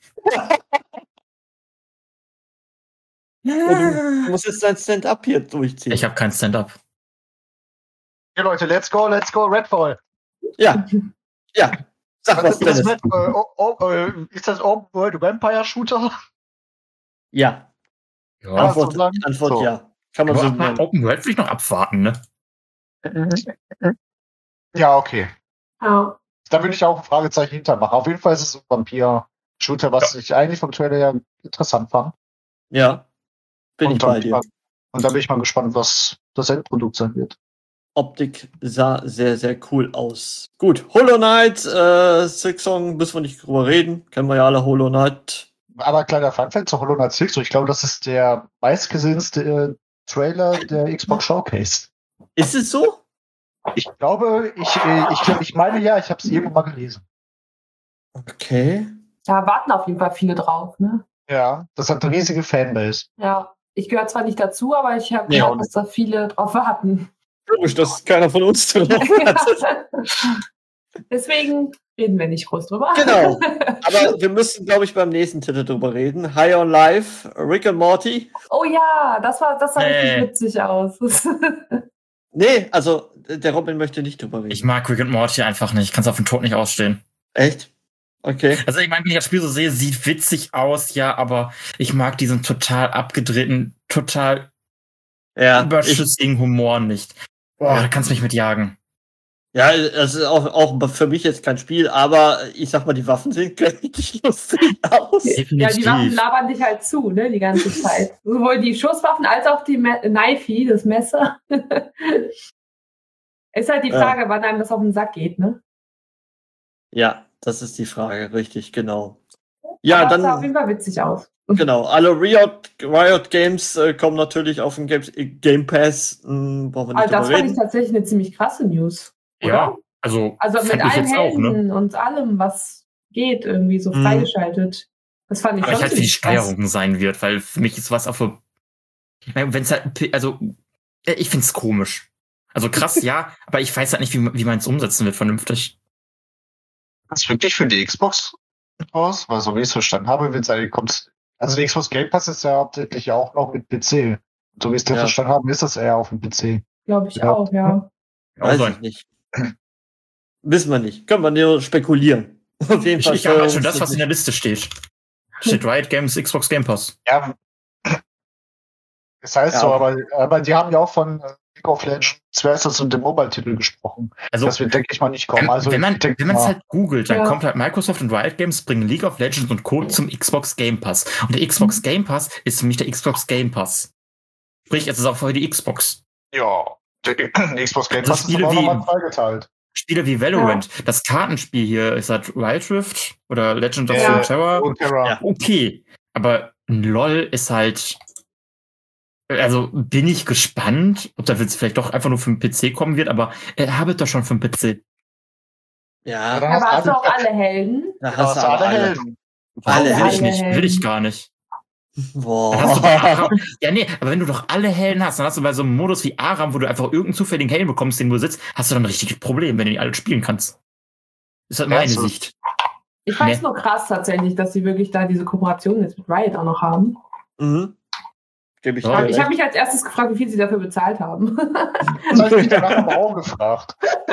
Du musst jetzt dein Stand-up hier durchziehen. Ich habe kein Stand-up. Okay, Leute, let's go, Redfall. Ja. Sag was, Dennis. Ist das Open World Vampire Shooter? Ja. Antwort so. Ja. Kann man so nennen. Open World will ich noch abwarten, ne? Ja, okay. Ja. Da würde ich auch ein Fragezeichen hintermachen. Auf jeden Fall ist es ein Vampir-Shooter, was ich eigentlich vom Trailer ja interessant fand. Ja. Bin ich bei dir. Und da bin ich mal gespannt, was das Endprodukt sein wird. Optik sah sehr, sehr cool aus. Gut, Hollow Knight, Silksong, müssen wir nicht drüber reden. Kennen wir ja alle Hollow Knight. Aber kleiner Funfact zu Hollow Knight Silksong. Ich glaube, das ist der meistgesehenste Trailer der Xbox Showcase. Ist es so? Ich glaube, ich meine ja, ich habe es irgendwo mal gelesen. Okay. Da warten auf jeden Fall viele drauf, ne? Ja, das hat eine riesige Fanbase. Ja, ich gehöre zwar nicht dazu, aber ich habe gehört, dass da viele drauf warten. Komisch, dass keiner von uns drauf hat. Deswegen reden wir nicht groß drüber. Genau. Aber wir müssen, glaube ich, beim nächsten Titel drüber reden. High on Life, Rick and Morty. Oh ja, das sah richtig witzig aus. Nee, also der Robin möchte nicht drüber reden. Ich mag Rick and Morty einfach nicht. Ich kann es auf den Tod nicht ausstehen. Echt? Okay. Also ich meine, wenn ich das Spiel so sehe, sieht witzig aus, ja, aber ich mag diesen total abgedrehten, total überschüssigen Humor nicht. Boah, da kannst du mich mit jagen. Ja, das ist auch für mich jetzt kein Spiel, aber ich sag mal, die Waffen sehen richtig lustig aus. Definitiv. Ja, die Waffen labern dich halt zu, ne, die ganze Zeit. Sowohl die Schusswaffen als auch die Knifey, das Messer. Ist halt die Frage, wann einem das auf den Sack geht, ne? Ja, das ist die Frage, richtig, genau. Ja, aber dann das sah auf jeden Fall witzig aus. Genau, alle Riot Games kommen natürlich auf den Game Pass. Brauchen wir nicht das fand ich tatsächlich eine ziemlich krasse News. Oder? Ja, also mit allen Helden und allem, was geht, irgendwie so freigeschaltet. Das fand ich schon. Aber halt wie die Steuerung sein wird, weil für mich ist was auch für. Wenn es halt, also ich find's komisch. Also krass, ja, aber ich weiß halt nicht, wie man es umsetzen wird vernünftig. Das ist wirklich für die Xbox aus, weil so wie ich es verstanden habe, wird es eigentlich kommt. Also der Xbox Game Pass ist ja hauptsächlich auch noch mit PC. So wie es wir verstanden haben, ist das eher auf dem PC. Glaube ich auch, ja. Weiß ich nicht. Wissen wir nicht. Können wir nur spekulieren. Auf jeden Fall. Ich habe halt schon das, was in der Liste steht. Steht Riot Games, Xbox Game Pass. Ja. Das heißt so, aber die haben ja auch von League of Legends versus und dem Mobile-Titel gesprochen. Also, das wird, denke ich mal, nicht kommen. Also, wenn man es halt googelt, dann kommt halt Microsoft und Riot Games bringen League of Legends und Co. zum Xbox Game Pass. Und der Xbox Game Pass ist für mich der Xbox Game Pass. Sprich, es ist auch für die Xbox. Ja, der Xbox Game Pass ist aber nochmal zweigeteilt. Spiele wie Valorant, das Kartenspiel hier, ist das Wild Rift oder Legend of Runeterra? Ja, okay, aber LOL ist halt, also bin ich gespannt, ob das jetzt vielleicht doch einfach nur für den PC kommen wird, aber habe doch schon für den PC. Ja, aber hast du auch alle Helden? Da hast du alle Helden. Alle will ich gar nicht. Boah. Ja, nee, aber wenn du doch alle Helden hast, dann hast du bei so einem Modus wie Aram, wo du einfach irgendeinen zufälligen Helden bekommst, den du sitzt, hast du dann ein richtiges Problem, wenn du die alle spielen kannst. Das ist halt meine Sicht. Ich fand es nur krass tatsächlich, dass sie wirklich da diese Kooperation jetzt mit Riot auch noch haben. Mhm. Ich habe mich als erstes gefragt, wie viel sie dafür bezahlt haben. Das habe ich mich danach aber auch gefragt.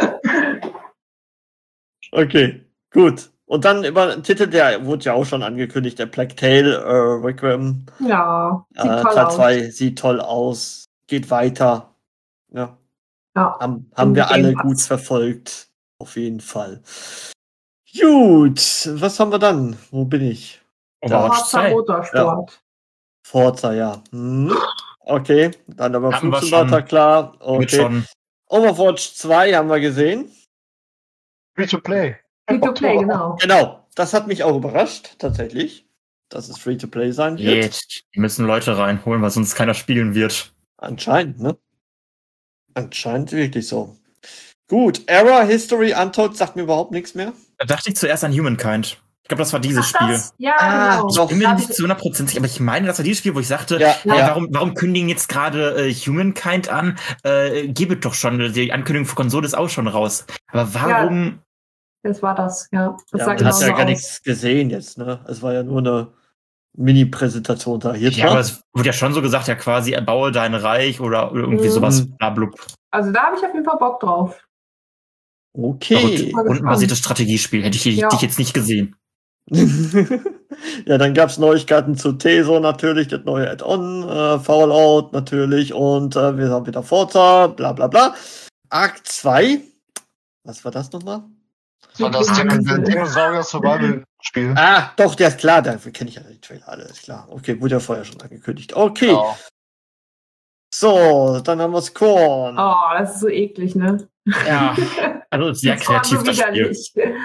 Okay, gut. Und dann über einen Titel, der wurde ja auch schon angekündigt, der Plague Tale Requiem. Ja, sieht toll Teil aus. 2 sieht toll aus, geht weiter. Ja. Haben wir alle gut verfolgt. Auf jeden Fall. Gut, was haben wir dann? Wo bin ich? Forza Motorsport. Ja. Forza, ja. Okay, dann aber 15 weiter, klar. Okay. Overwatch 2 haben wir gesehen. Free-to-play. Free-to-play, genau. Genau, das hat mich auch überrascht, tatsächlich, dass es Free-to-play sein wird. Die müssen Leute reinholen, weil sonst keiner spielen wird. Anscheinend, ne? Anscheinend wirklich so. Gut, Error, History, Untold sagt mir überhaupt nichts mehr. Da dachte ich zuerst an Humankind. Ich glaube, das war dieses Spiel. Ja, genau. Ich bin mir nicht zu 100% sicher, aber ich meine, das war dieses Spiel, wo ich sagte, warum kündigen jetzt gerade Humankind an? Gebe doch schon, die Ankündigung für Konsole ist auch schon raus. Aber warum... Ja. Das war das, ja. Das man hat ja gar nichts gesehen jetzt, ne? Es war ja nur eine Mini-Präsentation da. Ja, aber es wurde ja schon so gesagt, ja quasi, erbaue dein Reich oder irgendwie sowas. Blablub. Also da habe ich auf jeden Fall Bock drauf. Okay. Und ein basiertes Strategiespiel. Hätte ich dich jetzt nicht gesehen. Ja, dann gab es Neuigkeiten zu Teso natürlich, das neue Add-on, Fallout natürlich und wir haben wieder Forza, bla bla bla. Arc 2. Was war das nochmal? Das war das Dinosaurier-Survival-Spiel. Ah, doch, der ist klar, dafür kenne ich ja die Trailer alle, ist klar. Okay, wurde ja vorher schon angekündigt. Okay. Genau. So, dann haben wir Scorn. Oh, das ist so eklig, ne? Ja, also sehr kreativ das Spiel.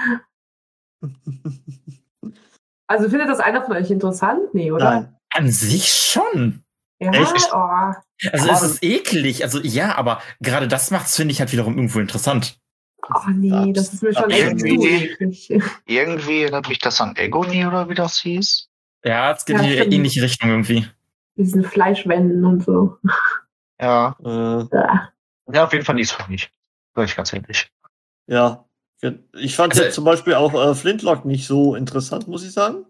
Also findet das einer von euch interessant? Nee, oder? Nein. An sich schon. Ja, echt? Oh. Also es ist eklig, also ja, aber gerade das macht es, finde ich, halt wiederum irgendwo interessant. Ach nee, das ist mir schon echt zu eklig. Irgendwie erinnert mich das an Agony oder wie das hieß. Ja, es geht in die ähnliche Richtung irgendwie. Diesen Fleischwänden und so. Ja. Ja, auf jeden Fall nichts für mich. Sag ich ganz ehrlich. Ja. Ich fand jetzt zum Beispiel auch Flintlock nicht so interessant, muss ich sagen.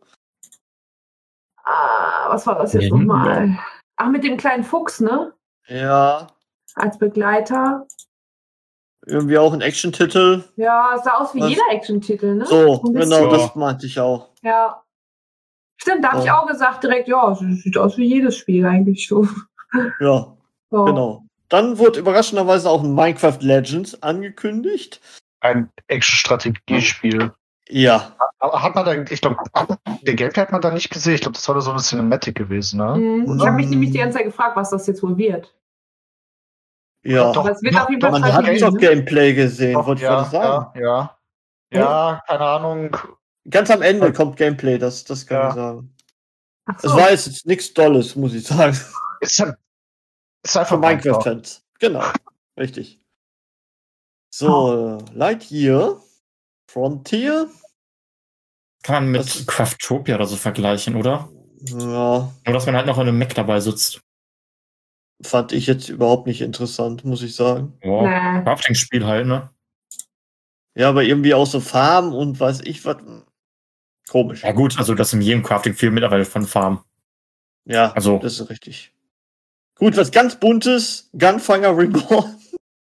Was war das jetzt nochmal? Ach, mit dem kleinen Fuchs, ne? Ja. Als Begleiter. Irgendwie auch ein Action-Titel. Ja, es sah aus wie jeder Action-Titel, ne? So, genau, das meinte ich auch. Ja. Stimmt, da habe ich auch gesagt direkt, ja, es sieht aus wie jedes Spiel eigentlich so. Ja, genau. Dann wurde überraschenderweise auch ein Minecraft Legends angekündigt. Ein Action-Strategiespiel. Ja. Aber hat man da, ich glaube, den Gameplay hat man da nicht gesehen. Ich glaube, das war so eine Cinematic gewesen, ne? Ich habe mich nämlich die ganze Zeit gefragt, was das jetzt wohl wird. Ja, aber es wird auf jeden Fall man hat doch Gameplay gesehen, wollte ich sagen. Ja, keine Ahnung. Ganz am Ende kommt Gameplay, das kann ich sagen. So. Es war jetzt nichts Dolles, muss ich sagen. Ist einfach Minecraft-Fans. Genau, richtig. So, Lightyear, Frontier. Kann man mit Craftopia oder so vergleichen, oder? Ja. Nur, dass man halt noch in einem Mac dabei sitzt. Fand ich jetzt überhaupt nicht interessant, muss ich sagen. Ja, Crafting-Spiel halt, ne? Ja, aber irgendwie auch so Farben und weiß ich was. Komisch. Ja gut, also das ist in jedem Crafting-Spiel mittlerweile von Farben. Ja, also das ist richtig. Gut, was ganz Buntes, Gunfire Reborn.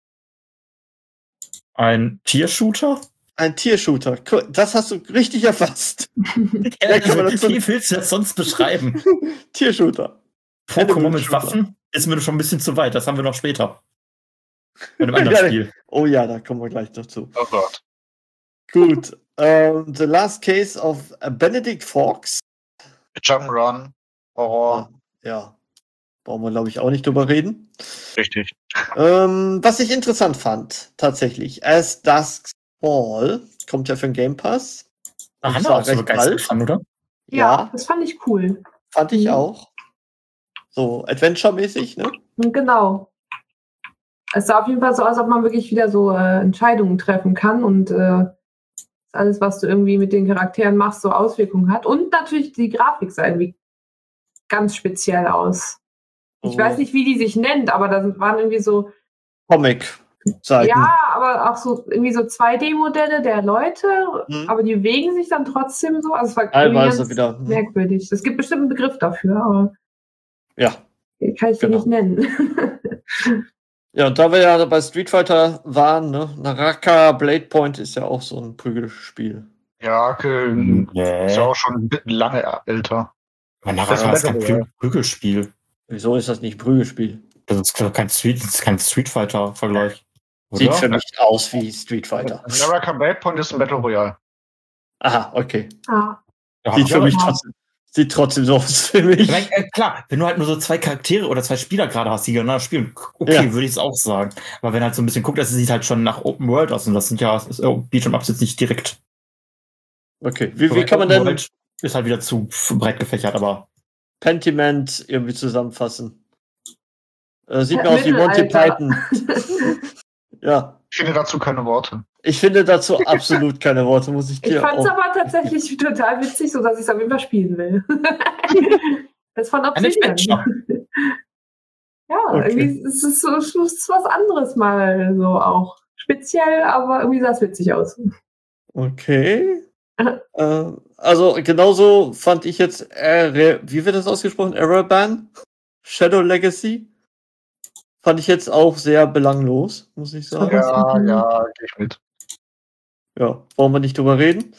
Ein Tiershooter? Ein Tiershooter. Das hast du richtig erfasst. Wie willst du das sonst beschreiben? Tiershooter. Pokémon mit Waffen ist mir schon ein bisschen zu weit. Das haben wir noch später. Bei einem anderen Spiel. Oh ja, da kommen wir gleich noch zu. Oh Gott. Gut. The Last Case of Benedict Fox. Jump'n'Run. Horror. Ja. Brauchen wir, glaube ich, auch nicht drüber reden. Richtig. Was ich interessant fand, tatsächlich. As Dusk Fall kommt ja für den Game Pass. Ach, war recht begeistert von, oder? Ja, das fand ich cool. Fand ich auch. So Adventure-mäßig, ne? Genau. Es sah auf jeden Fall so aus, als ob man wirklich wieder so Entscheidungen treffen kann und alles, was du irgendwie mit den Charakteren machst, so Auswirkungen hat. Und natürlich die Grafik sah irgendwie ganz speziell aus. Ich weiß nicht, wie die sich nennt, aber da waren irgendwie so Comic-Seiten. Ja, aber auch so irgendwie so 2D-Modelle der Leute, aber die bewegen sich dann trotzdem so. Also es war teilweise wieder merkwürdig. Es gibt bestimmt einen Begriff dafür, aber kann ich dir nicht nennen. Ja, und da wir ja bei Street Fighter waren, ne? Naraka Blade Point ist ja auch so ein Prügelspiel. Ja, ist ja auch schon lange älter. Aber Naraka ist kein Prügelspiel. Wieso ist das nicht Prügelspiel? Das ist kein Street Fighter-Vergleich. Sieht für mich aus wie Street Fighter. Naraka Blade Point ist ein Battle Royale. Aha, okay. Ja, sieht für mich trotzdem so aus für mich. Klar, wenn du halt nur so 2 Charaktere oder 2 Spieler gerade hast, die gegeneinander spielen, okay, würde ich es auch sagen. Aber wenn halt so ein bisschen guckt, das sieht halt schon nach Open World aus und das sind ja Beat'em-Ups jetzt nicht direkt. Okay, wie kann man denn... World ist halt wieder zu breit gefächert, aber... Pentiment irgendwie zusammenfassen. Sieht mir aus wie Monty Python. Ja. Ich finde dazu keine Worte. Ich finde dazu absolut keine Worte, muss ich dir Ich fand es aber tatsächlich total witzig, so dass ich es auf jeden Fall spielen will. Das ist von Obsidian. Ja, irgendwie ist es so, ist was anderes mal so auch. Speziell, aber irgendwie sah es witzig aus. Okay. Also genauso fand ich jetzt, wie wird das ausgesprochen? Ereban? Shadow Legacy? Fand ich jetzt auch sehr belanglos, muss ich sagen. Ja, gehe ich mit. Ja, wollen wir nicht drüber reden.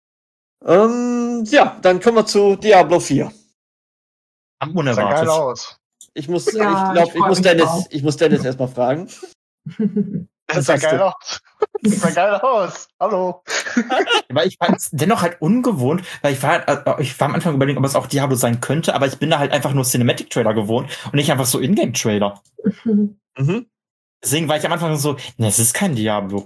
Ja, dann kommen wir zu Diablo 4. Unerwartet. Sah geil aus. Ich muss Dennis erstmal fragen. Das sah geil aus. Das sah geil aus. Hallo. Aber ich fand es dennoch halt ungewohnt, weil ich war am Anfang überlegen, ob es auch Diablo sein könnte, aber ich bin da halt einfach nur Cinematic-Trailer gewohnt und nicht einfach so Ingame-Trailer. Deswegen war ich am Anfang so, es ist kein Diablo.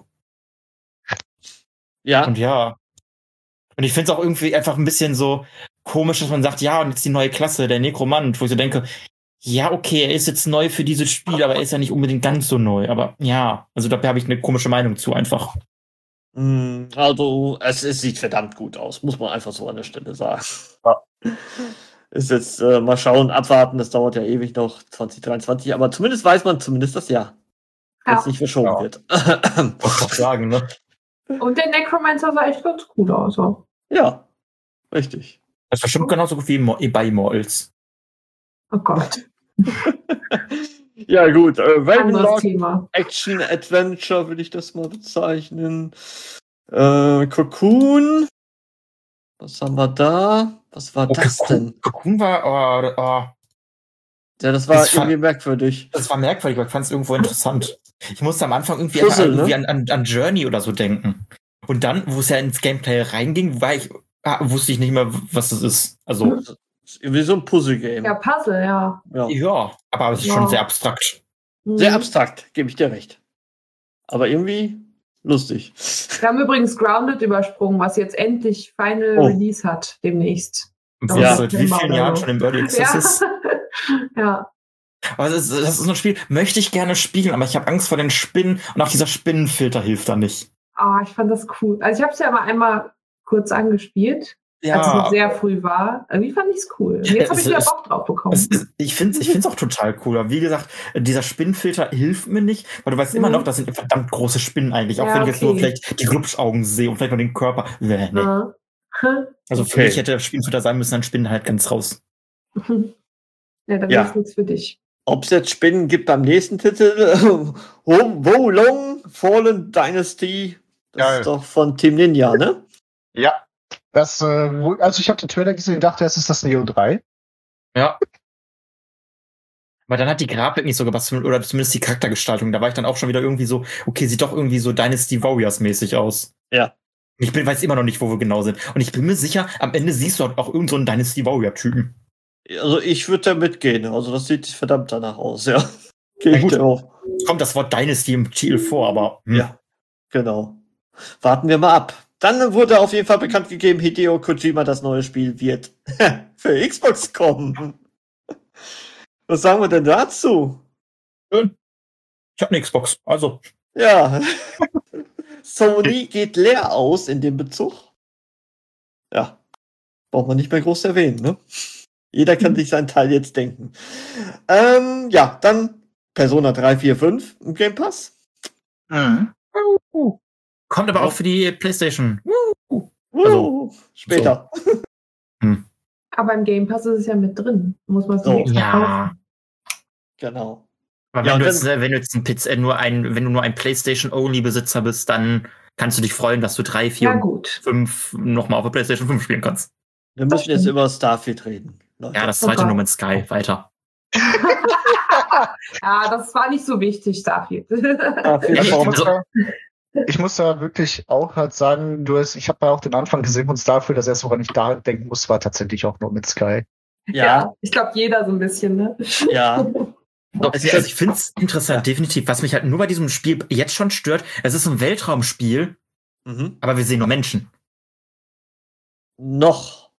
Ja. Und ich finde es auch irgendwie einfach ein bisschen so komisch, dass man sagt, ja, und jetzt die neue Klasse, der Nekromant, wo ich so denke, ja, okay, er ist jetzt neu für dieses Spiel, aber er ist ja nicht unbedingt ganz so neu. Aber ja, also da habe ich eine komische Meinung zu einfach. Also, es sieht verdammt gut aus, muss man einfach so an der Stelle sagen. Ja. Ist jetzt mal schauen, abwarten, das dauert ja ewig noch, 2023, aber zumindest weiß man das Jahr. Wenn es nicht verschoben wird. Muss doch sagen, ne? Und der Necromancer sah echt ganz gut aus. So. Ja, richtig. Das war bestimmt genauso gut wie bei Immortals. Oh Gott. Ja gut, Ravenlock Action Adventure würde ich das mal bezeichnen. Cocoon. Was haben wir da? Was war das denn? Cocoon war... Ja, das war irgendwie merkwürdig. Das war merkwürdig, aber ich fand es irgendwo interessant. Ich musste am Anfang irgendwie an Journey oder so denken. Und dann, wo es ja ins Gameplay reinging, wusste ich nicht mehr, was das ist. Also wie so ein Puzzle-Game. Ja, Puzzle, ja. Ja, aber es ist schon sehr abstrakt. Sehr abstrakt, gebe ich dir recht. Aber irgendwie lustig. Wir haben übrigens Grounded übersprungen, was jetzt endlich Final Release hat, demnächst. Und seit wie vielen Jahren schon im Early Access ist? Ja. Aber das ist so ein Spiel, möchte ich gerne spielen, aber ich habe Angst vor den Spinnen und auch dieser Spinnenfilter hilft da nicht. Ich fand das cool. Also ich habe es ja mal einmal kurz angespielt, als es noch sehr früh war. Irgendwie fand ich es cool. Und jetzt habe ich wieder Bock drauf bekommen. Ich finde es auch total cool. Aber wie gesagt, dieser Spinnenfilter hilft mir nicht, weil du weißt immer noch, das sind verdammt große Spinnen eigentlich. Auch wenn ich jetzt nur vielleicht die Glubschaugen sehe und vielleicht nur den Körper. Nee. Also für mich hätte der Spinnenfilter sein müssen, dann Spinnen halt ganz raus. Ja, dann ist nichts für dich. Ob es jetzt Spinnen gibt beim nächsten Titel, Wo Long Fallen Dynasty, das ist doch von Team Ninja, ne? Ja. Also ich habe den Trailer gesehen und dachte, es ist das Neo 3. Ja. Aber dann hat die Grafik nicht so gepasst, oder zumindest die Charaktergestaltung. Da war ich dann auch schon wieder irgendwie so, okay, sieht doch irgendwie so Dynasty Warriors mäßig aus. Ja. Ich weiß immer noch nicht, wo wir genau sind. Und ich bin mir sicher, am Ende siehst du auch irgend so einen Dynasty Warrior-Typen. Also ich würde da mitgehen. Also das sieht verdammt danach aus, ja. Geht auch. Kommt das Wort Dynasty im Titel vor, aber... Ja, genau. Warten wir mal ab. Dann wurde auf jeden Fall bekannt gegeben, Hideo Kojima, das neue Spiel wird für Xbox kommen. Was sagen wir denn dazu? Ich habe eine Xbox, also... Ja. Sony geht leer aus in dem Bezug. Ja. Braucht man nicht mehr groß erwähnen, ne? Jeder kann sich seinen Teil jetzt denken. Ja, dann Persona 3, 4, 5 im Game Pass. Kommt aber auch für die PlayStation. Also, später. So. Aber im Game Pass ist es ja mit drin. Muss man es nicht kaufen. Genau. Aber wenn du jetzt wenn du nur ein PlayStation-Only-Besitzer bist, dann kannst du dich freuen, dass du 3, 4 und 5 nochmal auf der PlayStation 5 spielen kannst. Wir müssen jetzt über Starfield reden. Leute. Ja, das zweite No Man's Sky. Weiter. Ja, das war nicht so wichtig, Starfield. Ich muss da wirklich auch halt sagen, ich habe ja auch den Anfang gesehen von Starfield, das erste, woran ich da denken muss, war tatsächlich auch No Man's Sky. Ja, ich glaube jeder so ein bisschen, ne? Ja. Also ich finde es interessant, definitiv. Was mich halt nur bei diesem Spiel jetzt schon stört, es ist ein Weltraumspiel, aber wir sehen nur Menschen. Noch.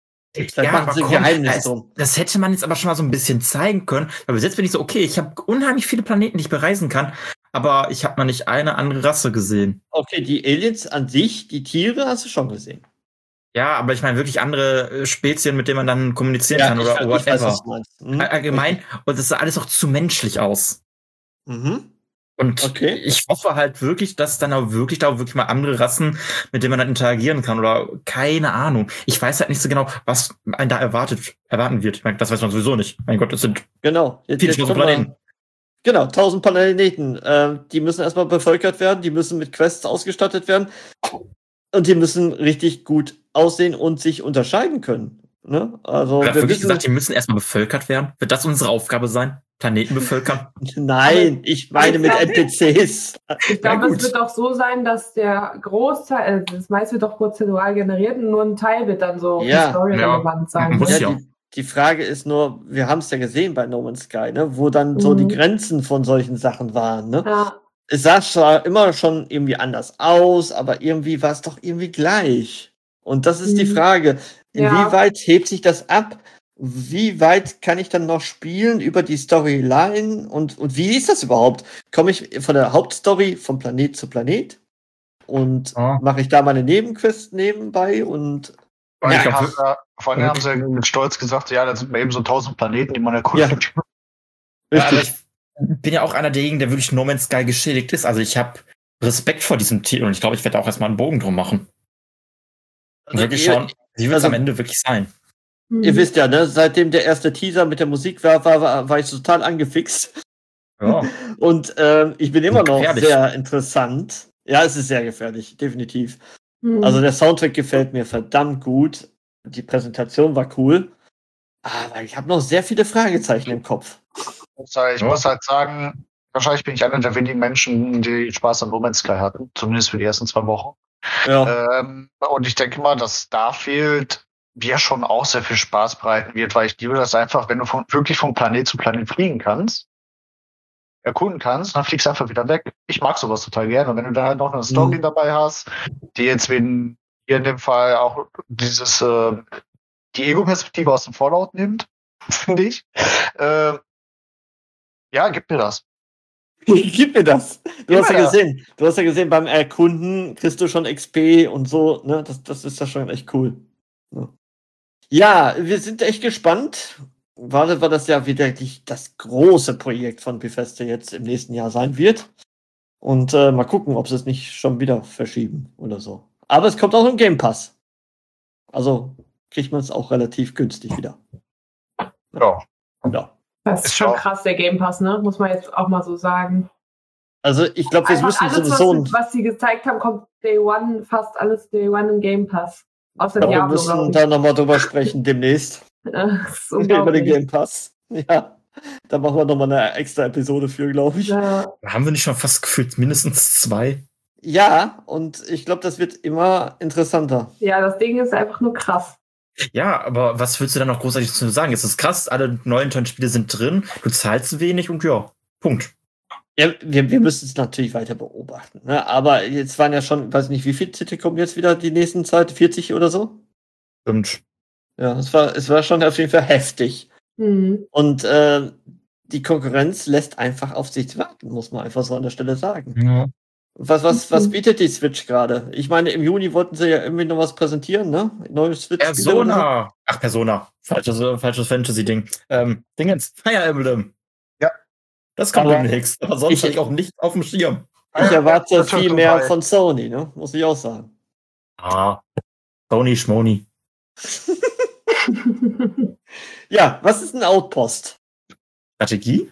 Das hätte man jetzt aber schon mal so ein bisschen zeigen können. Aber bis jetzt bin ich so, okay, ich habe unheimlich viele Planeten, die ich bereisen kann, aber ich habe noch nicht eine andere Rasse gesehen. Okay, die Aliens an sich, die Tiere hast du schon gesehen. Ja, aber ich meine wirklich andere Spezien, mit denen man dann kommunizieren kann oder whatever. Ich weiß, was du meinst. Allgemein, und das sah alles auch zu menschlich aus. Und ich hoffe halt wirklich, dass dann auch wirklich mal andere Rassen, mit denen man dann interagieren kann oder keine Ahnung. Ich weiß halt nicht so genau, was einen da erwarten wird. Ich meine, das weiß man sowieso nicht. Mein Gott, das sind viele tausend Planeten. Genau, 1000 Planeten. Die müssen erstmal bevölkert werden, die müssen mit Quests ausgestattet werden und die müssen richtig gut aussehen und sich unterscheiden können. Ne? Also wir wirklich gesagt, die müssen erstmal bevölkert werden? Wird das unsere Aufgabe sein? Planeten bevölkern? Nein, ich meine mit NPCs. Ich glaube, es wird doch so sein, dass der Großteil, das meiste wird doch prozedural generiert und nur ein Teil wird dann so story-relevant sein. Muss ja. Die Frage ist nur, wir haben es ja gesehen bei No Man's Sky, ne, wo dann so die Grenzen von solchen Sachen waren. Ne? Ja. Es sah zwar immer schon irgendwie anders aus, aber irgendwie war es doch irgendwie gleich. Und das ist die Frage, inwieweit hebt sich das ab? Wie weit kann ich dann noch spielen über die Storyline? Und wie ist das überhaupt? Komme ich von der Hauptstory von Planet zu Planet? und mache ich da meine Nebenquests nebenbei und vor allem haben sie mit Stolz gesagt, ja, da sind eben so 1000 Planeten, die man erkundet. Ja, aber ich bin ja auch einer derjenigen, der wirklich No Man's Sky geschädigt ist. Also ich habe Respekt vor diesem Titel und ich glaube, ich werde auch erstmal einen Bogen drum machen. Und also wirklich schauen, wie wird es am Ende wirklich sein. Ihr wisst ja, ne, seitdem der erste Teaser mit der Musik war ich total angefixt. Ja. Und ich bin immer noch sehr interessant. Ja, es ist sehr gefährlich, definitiv. Also der Soundtrack gefällt mir verdammt gut. Die Präsentation war cool. Aber ich habe noch sehr viele Fragezeichen im Kopf. Ich muss halt sagen, wahrscheinlich bin ich einer der wenigen Menschen, die Spaß an No Man's Sky hatten. Zumindest für die ersten 2 Wochen. Ja. Und ich denke mal, dass Starfield mir schon auch sehr viel Spaß bereiten wird, weil ich liebe das einfach, wenn du wirklich von Planet zu Planet fliegen kannst, erkunden kannst, dann fliegst du einfach wieder weg. Ich mag sowas total gerne. Und wenn du da noch eine Story dabei hast, die jetzt hier in dem Fall auch die Ego-Perspektive aus dem Fallout nimmt, finde ich. Ja, gib mir das. Gib mir das. Du hast ja gesehen, beim Erkunden kriegst du schon XP und so, ne? Das ist ja schon echt cool. Ja, wir sind echt gespannt. War das ja wieder das große Projekt von Bethesda jetzt im nächsten Jahr sein wird. Und mal gucken, ob sie es nicht schon wieder verschieben oder so. Aber es kommt auch im Game Pass. Also kriegt man es auch relativ günstig wieder. Ja. Das ist schon krass, der Game Pass, ne? Muss man jetzt auch mal so sagen. Also ich glaube, wir müssen sowieso... Was sie gezeigt haben, kommt fast alles Day One im Game Pass. Außer Diablo, wir müssen da nochmal drüber sprechen demnächst. Über den Game Pass. Ja, da machen wir nochmal eine extra Episode für, glaube ich. Ja. Haben wir nicht schon fast gefühlt mindestens 2? Ja, und ich glaube, das wird immer interessanter. Ja, das Ding ist einfach nur krass. Ja, aber was willst du da noch großartig zu sagen? Es ist krass, alle neuen tollen Spiele sind drin, du zahlst wenig und ja, Punkt. Ja, wir müssen es natürlich weiter beobachten. Ne? Aber jetzt waren ja schon, weiß nicht, wie viele Titel kommen jetzt wieder die nächsten Zeit? 40 oder so? Stimmt. Ja, es war schon auf jeden Fall heftig. Und die Konkurrenz lässt einfach auf sich warten, muss man einfach so an der Stelle sagen. Ja. Was bietet die Switch gerade? Ich meine, im Juni wollten sie ja irgendwie noch was präsentieren, ne? Neues Switch. Persona! So. Ach, Persona. Falsches Fantasy-Ding. Dingens, Fire Emblem. Ja. Das kommt demnächst. Aber sonst habe ich auch nichts auf dem Schirm. Ich erwarte viel mehr von Sony, ne? Muss ich auch sagen. Sony Schmoni. Ja, was ist ein Outpost? Strategie?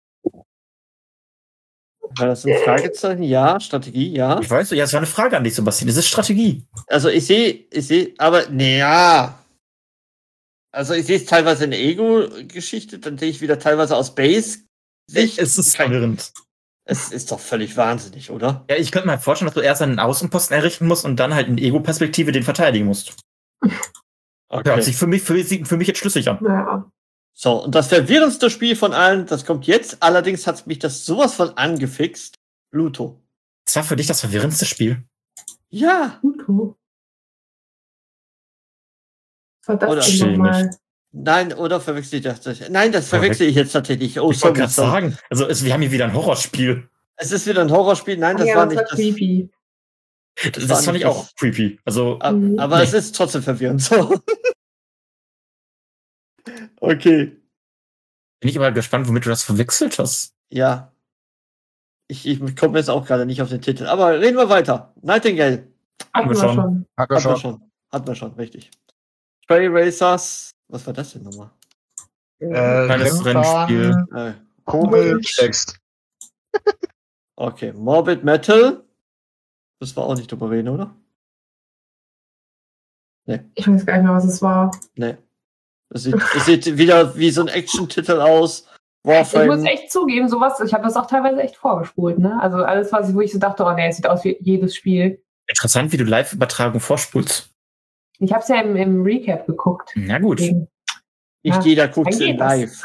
War das ein Fragezeichen? Ja, Strategie, ja. Ich weiß, ja, es war eine Frage an dich, Sebastian. Das ist Strategie. Also ich sehe, aber naja. Also ich sehe es teilweise in der Ego-Geschichte, dann sehe ich wieder teilweise aus Base-Sicht. Es ist verwirrend. Es ist doch völlig wahnsinnig, oder? Ja, ich könnte mir halt vorstellen, dass du erst einen Außenposten errichten musst und dann halt in Ego-Perspektive den verteidigen musst. Okay. Hört sich für mich jetzt schlüssig an. Ja. So, und das verwirrendste Spiel von allen, das kommt jetzt. Allerdings hat mich das sowas von angefixt. Pluto. Das war für dich das verwirrendste Spiel? Ja. Pluto. Was war das denn nochmal? Nein, oder verwechsel ich das? Nein, das verwechsel ich jetzt tatsächlich. Oh, ich wollte gerade sagen, also wir haben hier wieder ein Horrorspiel. Es ist wieder ein Horrorspiel. Nein, das war nicht das. Creepy. Das fand ich auch creepy. Also, aber es ist trotzdem verwirrend. So. Okay. Bin ich aber gespannt, womit du das verwechselt hast. Ja. Ich komme jetzt auch gerade nicht auf den Titel. Aber reden wir weiter. Nightingale. Hatten wir schon, richtig. Trail Racers. Was war das denn nochmal? Kleines Rennspiel. Text. Okay. Morbid Metal. Das war auch nicht drüber reden, oder? Nee. Ich weiß gar nicht mehr, was es war. Nee. Es sieht wieder wie so ein Action-Titel aus. Warframe. Ich muss echt zugeben, sowas, ich habe das auch teilweise echt vorgespult, ne? Also alles, wo ich so dachte, oh nee, es sieht aus wie jedes Spiel. Interessant, wie du Live-Übertragung vorspulst. Ich habe es ja im Recap geguckt. Na gut. Nicht jeder guckt in live.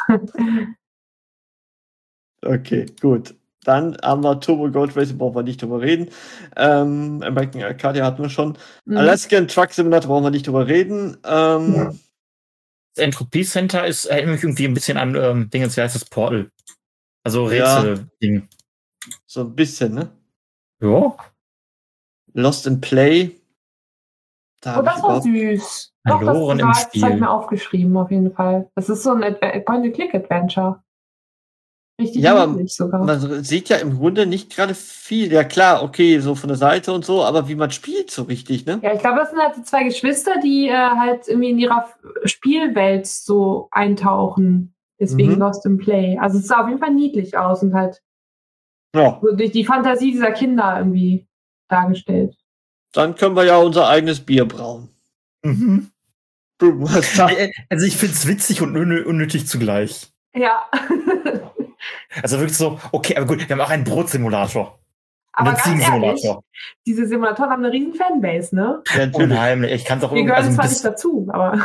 Okay, gut. Dann haben wir Turbo Gold Racing, brauchen wir nicht drüber reden. American Arcadia hatten wir schon. Alaskan Truck Simulator brauchen wir nicht drüber reden. Das Entropie Center erinnert mich irgendwie ein bisschen an Dingens, wie heißt das, Portal. Also Rätsel-Ding. So ein bisschen, ne? Ja. Lost in Play. Das war süß. Verloren im Spiel. Das habe ich mir aufgeschrieben, auf jeden Fall. Das ist so ein Point-and-Click-Adventure. Richtig niedlich sogar. Man sieht ja im Grunde nicht gerade viel. Ja klar, okay, so von der Seite und so, aber wie man spielt so richtig, ne? Ja, ich glaube, das sind halt die 2 Geschwister, die halt irgendwie in ihrer Spielwelt so eintauchen. Deswegen Lost in Play. Also es sah auf jeden Fall niedlich aus und halt so durch die Fantasie dieser Kinder irgendwie dargestellt. Dann können wir ja unser eigenes Bier brauen. Mhm. Also ich finde es witzig und unnötig zugleich. Ja. Also wirklich so, okay, aber gut, wir haben auch einen Brotsimulator. Aber ganz ehrlich, diese Simulatoren haben eine riesen Fanbase, ne? Ja, unheimlich. Ich kann es auch irgendwie. Wir gehören zwar nicht dazu, aber.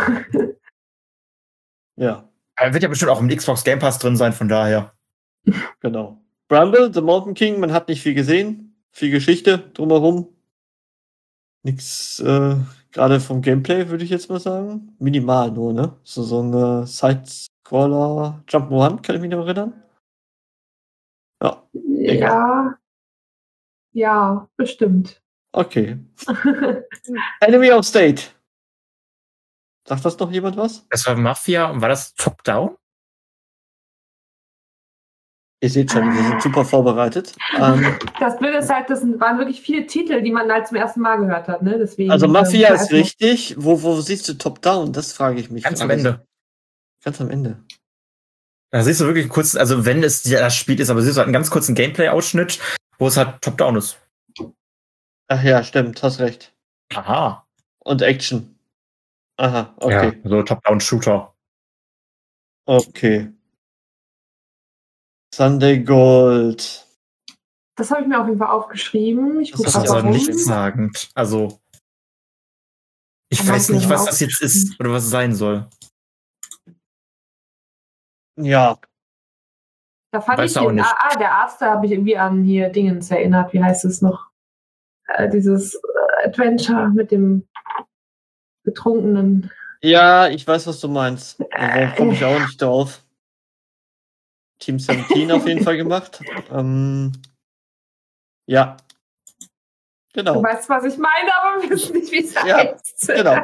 Ja. Er wird ja bestimmt auch im Xbox Game Pass drin sein, von daher. Genau. Bramble, The Mountain King, man hat nicht viel gesehen. Viel Geschichte drumherum. Nix, gerade vom Gameplay würde ich jetzt mal sagen. Minimal nur, ne? So eine Side-Scroller Jump'n'Run, kann ich mich noch erinnern? Ja. Egal. Ja, bestimmt. Okay. Enemy of State. Sagt das noch jemand was? Das war Mafia und war das Top-Down? Ihr seht schon, wir sind super vorbereitet. Das Blöde ist halt, das waren wirklich viele Titel, die man halt zum ersten Mal gehört hat, ne? Deswegen, also Mafia ist richtig. Wo siehst du Top-Down? Das frage ich mich. Ganz am Ende. Ganz am Ende. Da siehst du wirklich kurz, also wenn es das Spiel ist, aber siehst du halt einen ganz kurzen Gameplay-Ausschnitt, wo es halt Top-Down ist. Ach ja, stimmt, hast recht. Aha. Und Action. Aha, okay. Ja, so Top-Down-Shooter. Okay. Sunday Gold. Das habe ich mir auf jeden Fall aufgeschrieben. Das ist aber nichtssagend. Also, ich weiß nicht, was das jetzt ist oder was es sein soll. Ja. Da fand ich den, der Arzt, da habe ich irgendwie an hier Dingens erinnert. Wie heißt es noch? Dieses Adventure mit dem Betrunkenen. Ja, ich weiß, was du meinst. Da komme ich auch nicht drauf. Team 17 auf jeden Fall gemacht. Ja. Genau. Du weißt, was ich meine, aber wir wissen nicht, wie es heißt. Genau.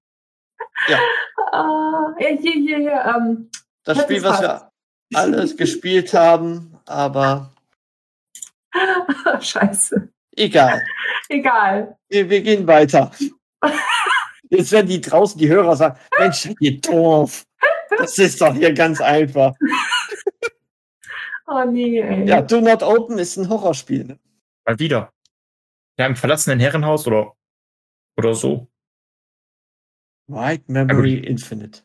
Ja. Hier. Das Spiel, was wir alles gespielt haben, aber. Scheiße. Egal. Wir gehen weiter. Jetzt werden die draußen, die Hörer sagen, Mensch, ihr doof. Das ist doch hier ganz einfach. Oh nee, ey. Ja, Do Not Open ist ein Horrorspiel. Ne? Mal wieder. Ja, im verlassenen Herrenhaus oder so. White Memory Infinite.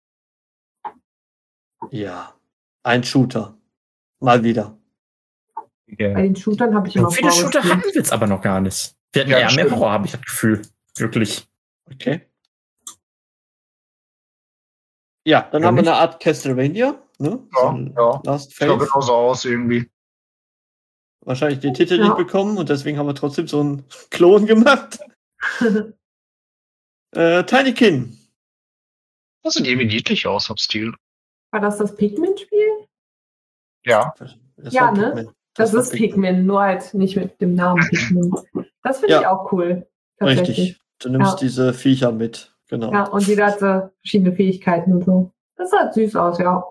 Ja. Ein Shooter. Mal wieder. Okay. Bei den Shootern habe ich immer viele Shooter hatten wir jetzt aber noch gar nicht. Wir hatten eher mehr Horror, habe ich das Gefühl. Wirklich. Okay. Ja, dann haben wir eine Art Castlevania. Ne? Ja. Last Phase. Schaut genauso aus irgendwie. Wahrscheinlich den Titel nicht bekommen und deswegen haben wir trotzdem so einen Klon gemacht. Tinykin. Das sieht irgendwie niedlich aus vom Stil. War das Pikmin-Spiel? Ja. Ja, ne? Das ist Pikmin, nur halt nicht mit dem Namen Pikmin. Das finde ich auch cool. Richtig. Du nimmst diese Viecher mit. Genau. Ja, und jeder hat so verschiedene Fähigkeiten und so. Das sah süß aus, ja.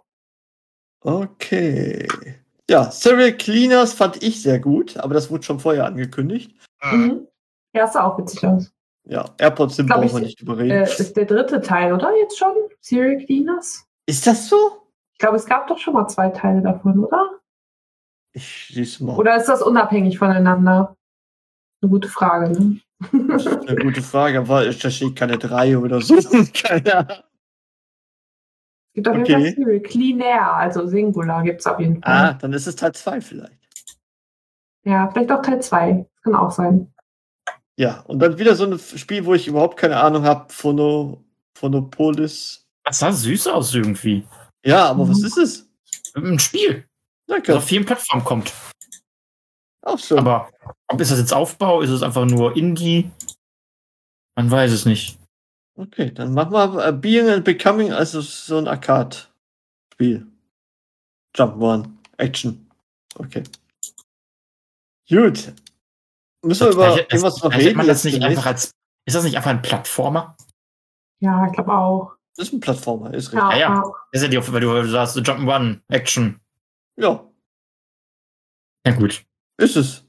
Okay. Ja, Serial Cleaners fand ich sehr gut, aber das wurde schon vorher angekündigt. Mhm. Ja, das sah auch witzig aus. Ja, AirPods sind brauchen wir nicht überreden. Ist der 3. Teil, oder? Jetzt schon? Serial Cleaners? Ist das so? Ich glaube, es gab doch schon mal 2 Teile davon, oder? Ich sieh's mal. Oder ist das unabhängig voneinander? Eine gute Frage, ne? Eine gute Frage, aber da steht keine 3 oder so. Keine Ahnung. Es gibt auf jeden Fall Serial Cleaner, also Singular gibt es auf jeden Fall. Ah, dann ist es Teil 2 vielleicht. Ja, vielleicht auch Teil 2. Kann auch sein. Ja, und dann wieder so ein Spiel, wo ich überhaupt keine Ahnung habe, Phonopolis. Das sah süß aus irgendwie. Ja, aber was ist es? Ein Spiel. Danke. Das auf vielen Plattformen kommt. Auch schon. Aber ist das jetzt Aufbau? Ist es einfach nur Indie? Man weiß es nicht. Okay, dann machen wir Being and Becoming, also so ein Arcade-Spiel. Jump One. Action. Okay. Gut. Müssen wir über irgendwas noch reden? Ist das nicht einfach ein Plattformer? Ja, ich glaube auch. Das ist ein Plattformer, ist richtig. Ja. Das ist ja weil du sagst, Jump'n'Run, Action. Ja. Ja, gut. Ist es.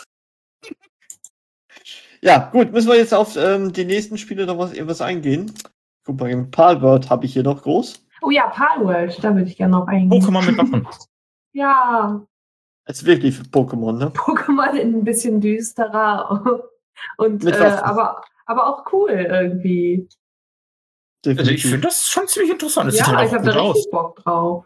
Ja, gut, müssen wir jetzt auf die nächsten Spiele noch irgendwas eingehen. Guck mal, im Palworld habe ich hier noch groß. Oh ja, Palworld, da würde ich gerne noch eingehen. Pokémon mit Waffen. Ja. Das ist wirklich für Pokémon, ne? Pokémon ein bisschen düsterer und aber auch cool irgendwie. Definitiv. Also ich finde das schon ziemlich interessant. Ja, ich habe da richtig Bock drauf.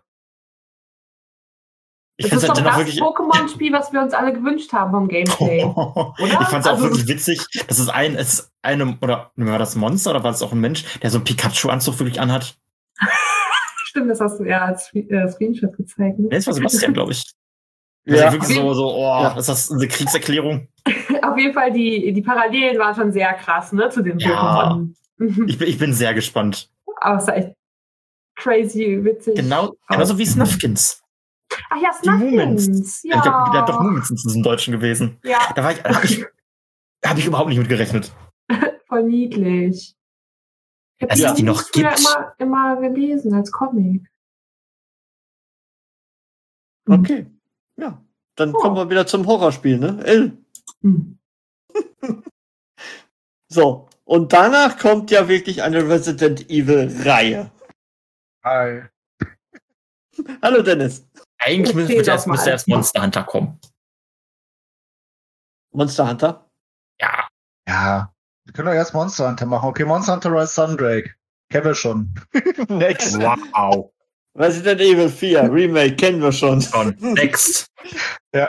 Das ist doch das Pokémon-Spiel, was wir uns alle gewünscht haben vom Gameplay. Oder? Ich fand es auch wirklich witzig, dass es eine, oder war das Monster oder war das auch ein Mensch, der so einen Pikachu-Anzug wirklich anhat? Stimmt, das hast du ja als Screenshot gezeigt. Ne? Das war Sebastian, glaube ich. Ja. Also wirklich ist das eine Kriegserklärung? Auf jeden Fall, die Parallelen waren schon sehr krass, ne, zu den Pokémon. Ich bin sehr gespannt. Aber es war echt crazy, witzig. Genauso wie Snuffkins. Ach ja, Snuffkins. Ja. Der hat doch Moomins in diesem Deutschen gewesen. Ja. Da habe ich überhaupt nicht mit gerechnet. Voll niedlich. Dass es die noch gibt. Immer gelesen als Comic. Okay. Ja. Dann kommen wir wieder zum Horrorspiel, ne? L. So. Und danach kommt ja wirklich eine Resident Evil-Reihe. Hi. Hallo Dennis. Eigentlich müsste erst Monster Hunter kommen. Monster Hunter? Ja. Ja. Wir können doch erst Monster Hunter machen. Okay, Monster Hunter Rise Sunbreak. Kennen wir schon. Next. Wow. Resident Evil 4 Remake kennen wir schon. Next. Ja.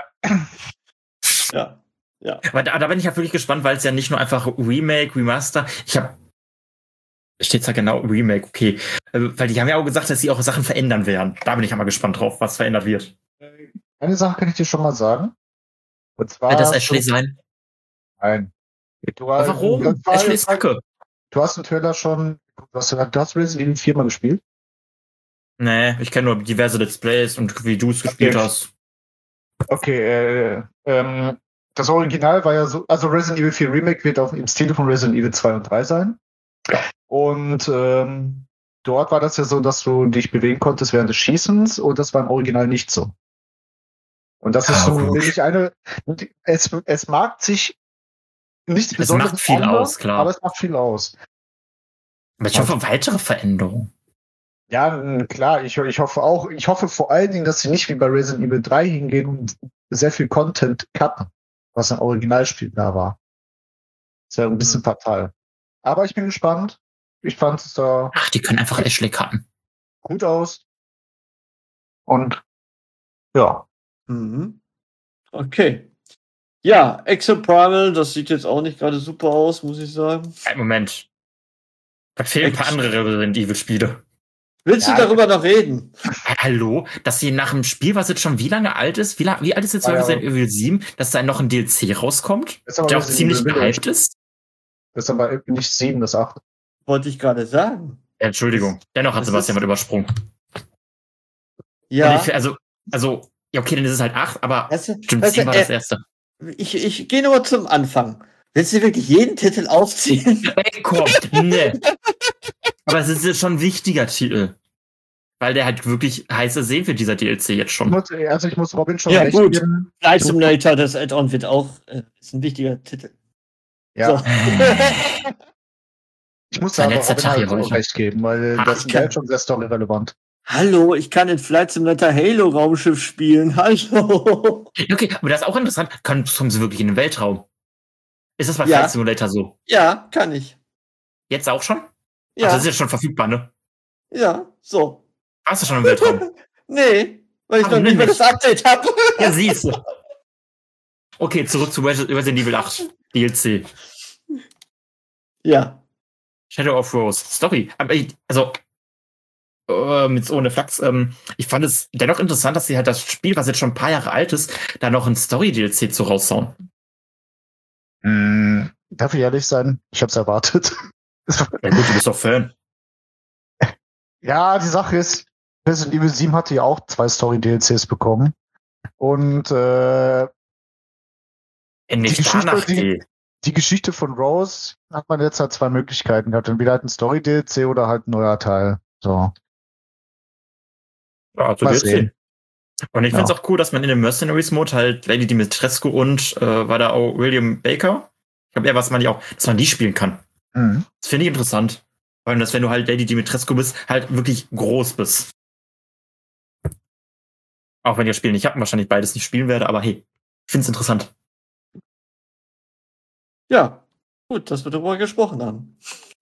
Ja. Aber da bin ich ja wirklich gespannt, weil es ja nicht nur einfach Remake, Remaster. Steht's da genau Remake, okay. Weil die haben ja auch gesagt, dass sie auch Sachen verändern werden. Da bin ich ja mal gespannt drauf, was verändert wird. Eine Sache kann ich dir schon mal sagen. Und zwar. Wird das Ashley sein? Nein. Warum? Ashley ist Kacke. Du hast einen Trailer schon. Du hast Resident Evil 4 mal gespielt? Nee, ich kenne nur diverse Let's Plays und wie du es gespielt hast. Okay, das Original war ja so, also Resident Evil 4 Remake wird auch im Stil von Resident Evil 2 und 3 sein. Und dort war das ja so, dass du dich bewegen konntest während des Schießens und das war im Original nicht so. Und das ist so nämlich es mag sich nichts Besonderes macht viel aus, klar. Aber es macht viel aus. Aber ich hoffe, weitere Veränderungen. Ja, klar, ich hoffe auch. Ich hoffe vor allen Dingen, dass sie nicht wie bei Resident Evil 3 hingehen und sehr viel Content cutten, was im Originalspiel da war. Ist ja ein bisschen fatal. Aber ich bin gespannt. Ich fand es da. Ach, die können einfach Ashley cutten. Gut aus. Und ja. Okay. Ja, Exoprimal, das sieht jetzt auch nicht gerade super aus, muss ich sagen. Moment. Da fehlen ein paar andere Resident Evil Spiele. Willst du darüber noch reden? Hallo? Dass sie nach dem Spiel, was jetzt schon wie lange alt ist? Wie alt ist jetzt Resident Evil 7? Dass da noch ein DLC rauskommt? Der auch ziemlich gehypt ist? Das ist aber nicht 7, das 8. Wollte ich gerade sagen. Entschuldigung. Dennoch hat Sebastian mal übersprungen. Ja. Ja, okay, dann ist es halt 8, aber stimmt, 7 war das erste. Ich gehe nur zum Anfang. Willst du wirklich jeden Titel aufziehen? Kommt, ne. Aber es ist jetzt schon ein wichtiger Titel. Weil der halt wirklich heiße Sehen für dieser DLC jetzt schon. Ich muss Robin schon recht geben. Flight Simulator, das Add-on wird auch ist ein wichtiger Titel. Ja. So. Ich muss da aber Robin halt recht geben, weil das ist schon sehr storyrelevant. Hallo, ich kann in Flight Simulator Halo Raumschiff spielen. Hallo. Okay, aber das ist auch interessant. Kommen sie wirklich in den Weltraum? Ist das bei Flight Simulator so? Ja, kann ich. Jetzt auch schon? Ja. Also das ist jetzt schon verfügbar, ne? Ja, so. Warst du schon im Weltraum? Nee, weil ich noch nicht mehr das Update habe. Ja, siehst du. Okay, zurück zu Resident Evil 8 DLC. Ja. Shadow of Rose. Story. Aber mit ohne Flachs. Ich fand es dennoch interessant, dass sie halt das Spiel, was jetzt schon ein paar Jahre alt ist, da noch ein Story-DLC zu raushauen. Darf ich ehrlich sein? Ich hab's erwartet. Ja gut, du bist doch Fan. Ja, die Sache ist, Resident Evil 7 hatte ja auch 2 Story-DLCs bekommen. Und Die Geschichte von Rose hat man jetzt halt 2 Möglichkeiten gehabt. Entweder halt ein Story-DLC oder halt ein neuer Teil. So. Ja, also DLC. Und ich finde es auch cool, dass man in dem Mercenaries-Mode halt Lady Dimitrescu und war da auch William Baker. Ich glaube, dass man die spielen kann. Mhm. Das finde ich interessant. Vor allem, dass wenn du halt Lady Dimitrescu bist, halt wirklich groß bist. Auch wenn ich das Spiel nicht habe, wahrscheinlich beides nicht spielen werde, aber hey, ich finde es interessant. Ja, gut, dass wir darüber gesprochen haben.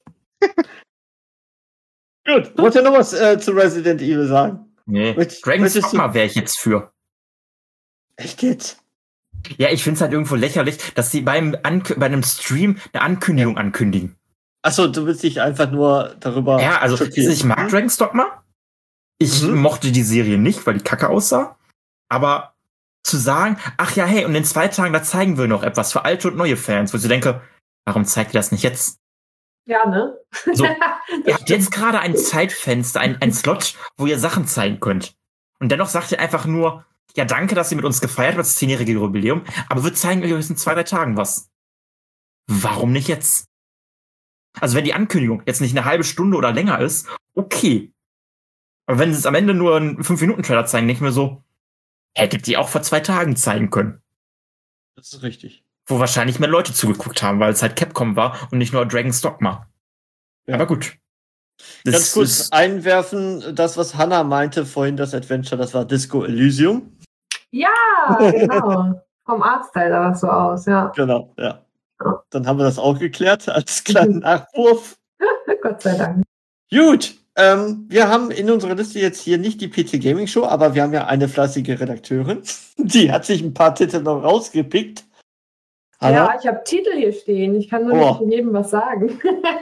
Gut, wollt ihr noch was zu Resident Evil sagen? Nee, Dragon's Dogma wäre ich jetzt für. Echt jetzt? Ja, ich finde es halt irgendwo lächerlich, dass sie bei einem Stream eine Ankündigung ankündigen. Achso, du willst dich einfach nur darüber... Ja, also ich mag Dragon's Dogma. Ich mochte die Serie nicht, weil die kacke aussah. Aber zu sagen, ach ja, hey, und in 2 Tagen, da zeigen wir noch etwas für alte und neue Fans, wo ich denke, warum zeigt ihr das nicht jetzt? Ja, ne? So, ihr habt jetzt gerade ein Zeitfenster, ein Slot, wo ihr Sachen zeigen könnt. Und dennoch sagt ihr einfach nur, ja, danke, dass ihr mit uns gefeiert habt, das 10-jährige Jubiläum, aber wir zeigen euch in 2-3 Tagen was. Warum nicht jetzt? Also wenn die Ankündigung jetzt nicht eine halbe Stunde oder länger ist, okay. Aber wenn sie es am Ende nur einen 5-Minuten-Trailer zeigen, denke ich mir so, hättet ihr auch vor 2 Tagen zeigen können. Das ist richtig. Wo wahrscheinlich mehr Leute zugeguckt haben, weil es halt Capcom war und nicht nur Dragon's Dogma. Ja. Aber gut. Ganz kurz einwerfen, das, was Hannah meinte vorhin, das Adventure, das war Disco Elysium. Ja, genau. Vom Artstyle sah das so aus, ja. Genau, ja. Dann haben wir das auch geklärt als kleinen Nachwurf. Gott sei Dank. Gut, wir haben in unserer Liste jetzt hier nicht die PC Gaming Show, aber wir haben ja eine flassige Redakteurin. Die hat sich ein paar Titel noch rausgepickt. Ja, ich habe Titel hier stehen. Ich kann nur nicht von jedem was sagen.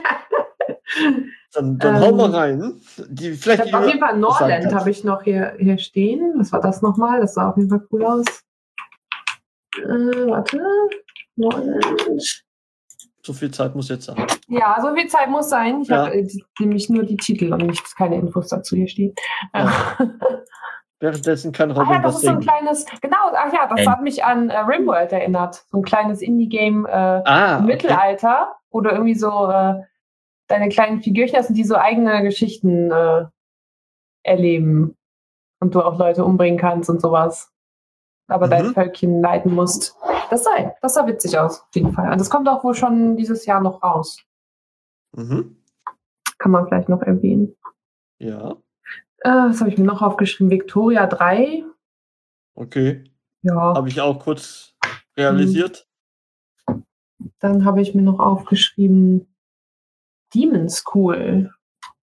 Dann hauen wir rein. Ich habe auf jeden Fall Norland habe ich noch hier stehen. Was war das nochmal? Das sah auf jeden Fall cool aus. Warte. Norland. So viel Zeit muss jetzt sein. Ja, so viel Zeit muss sein. Ich habe nämlich nur die Titel und keine Infos dazu hier stehen. Ja. Währenddessen kann Robin das ist so ein kleines, genau, das hat mich an Rimworld erinnert. So ein kleines Indie-Game im Mittelalter, wo du irgendwie so deine kleinen Figürchen hast und die so eigene Geschichten erleben. Und du auch Leute umbringen kannst und sowas. Aber dein Völkchen leiten musst. Das sah witzig aus, auf jeden Fall. Und das kommt auch wohl schon dieses Jahr noch raus. Kann man vielleicht noch erwähnen. Ja. Was habe ich mir noch aufgeschrieben? Victoria 3. Okay. Ja. Habe ich auch kurz realisiert. Dann habe ich mir noch aufgeschrieben Demon's School.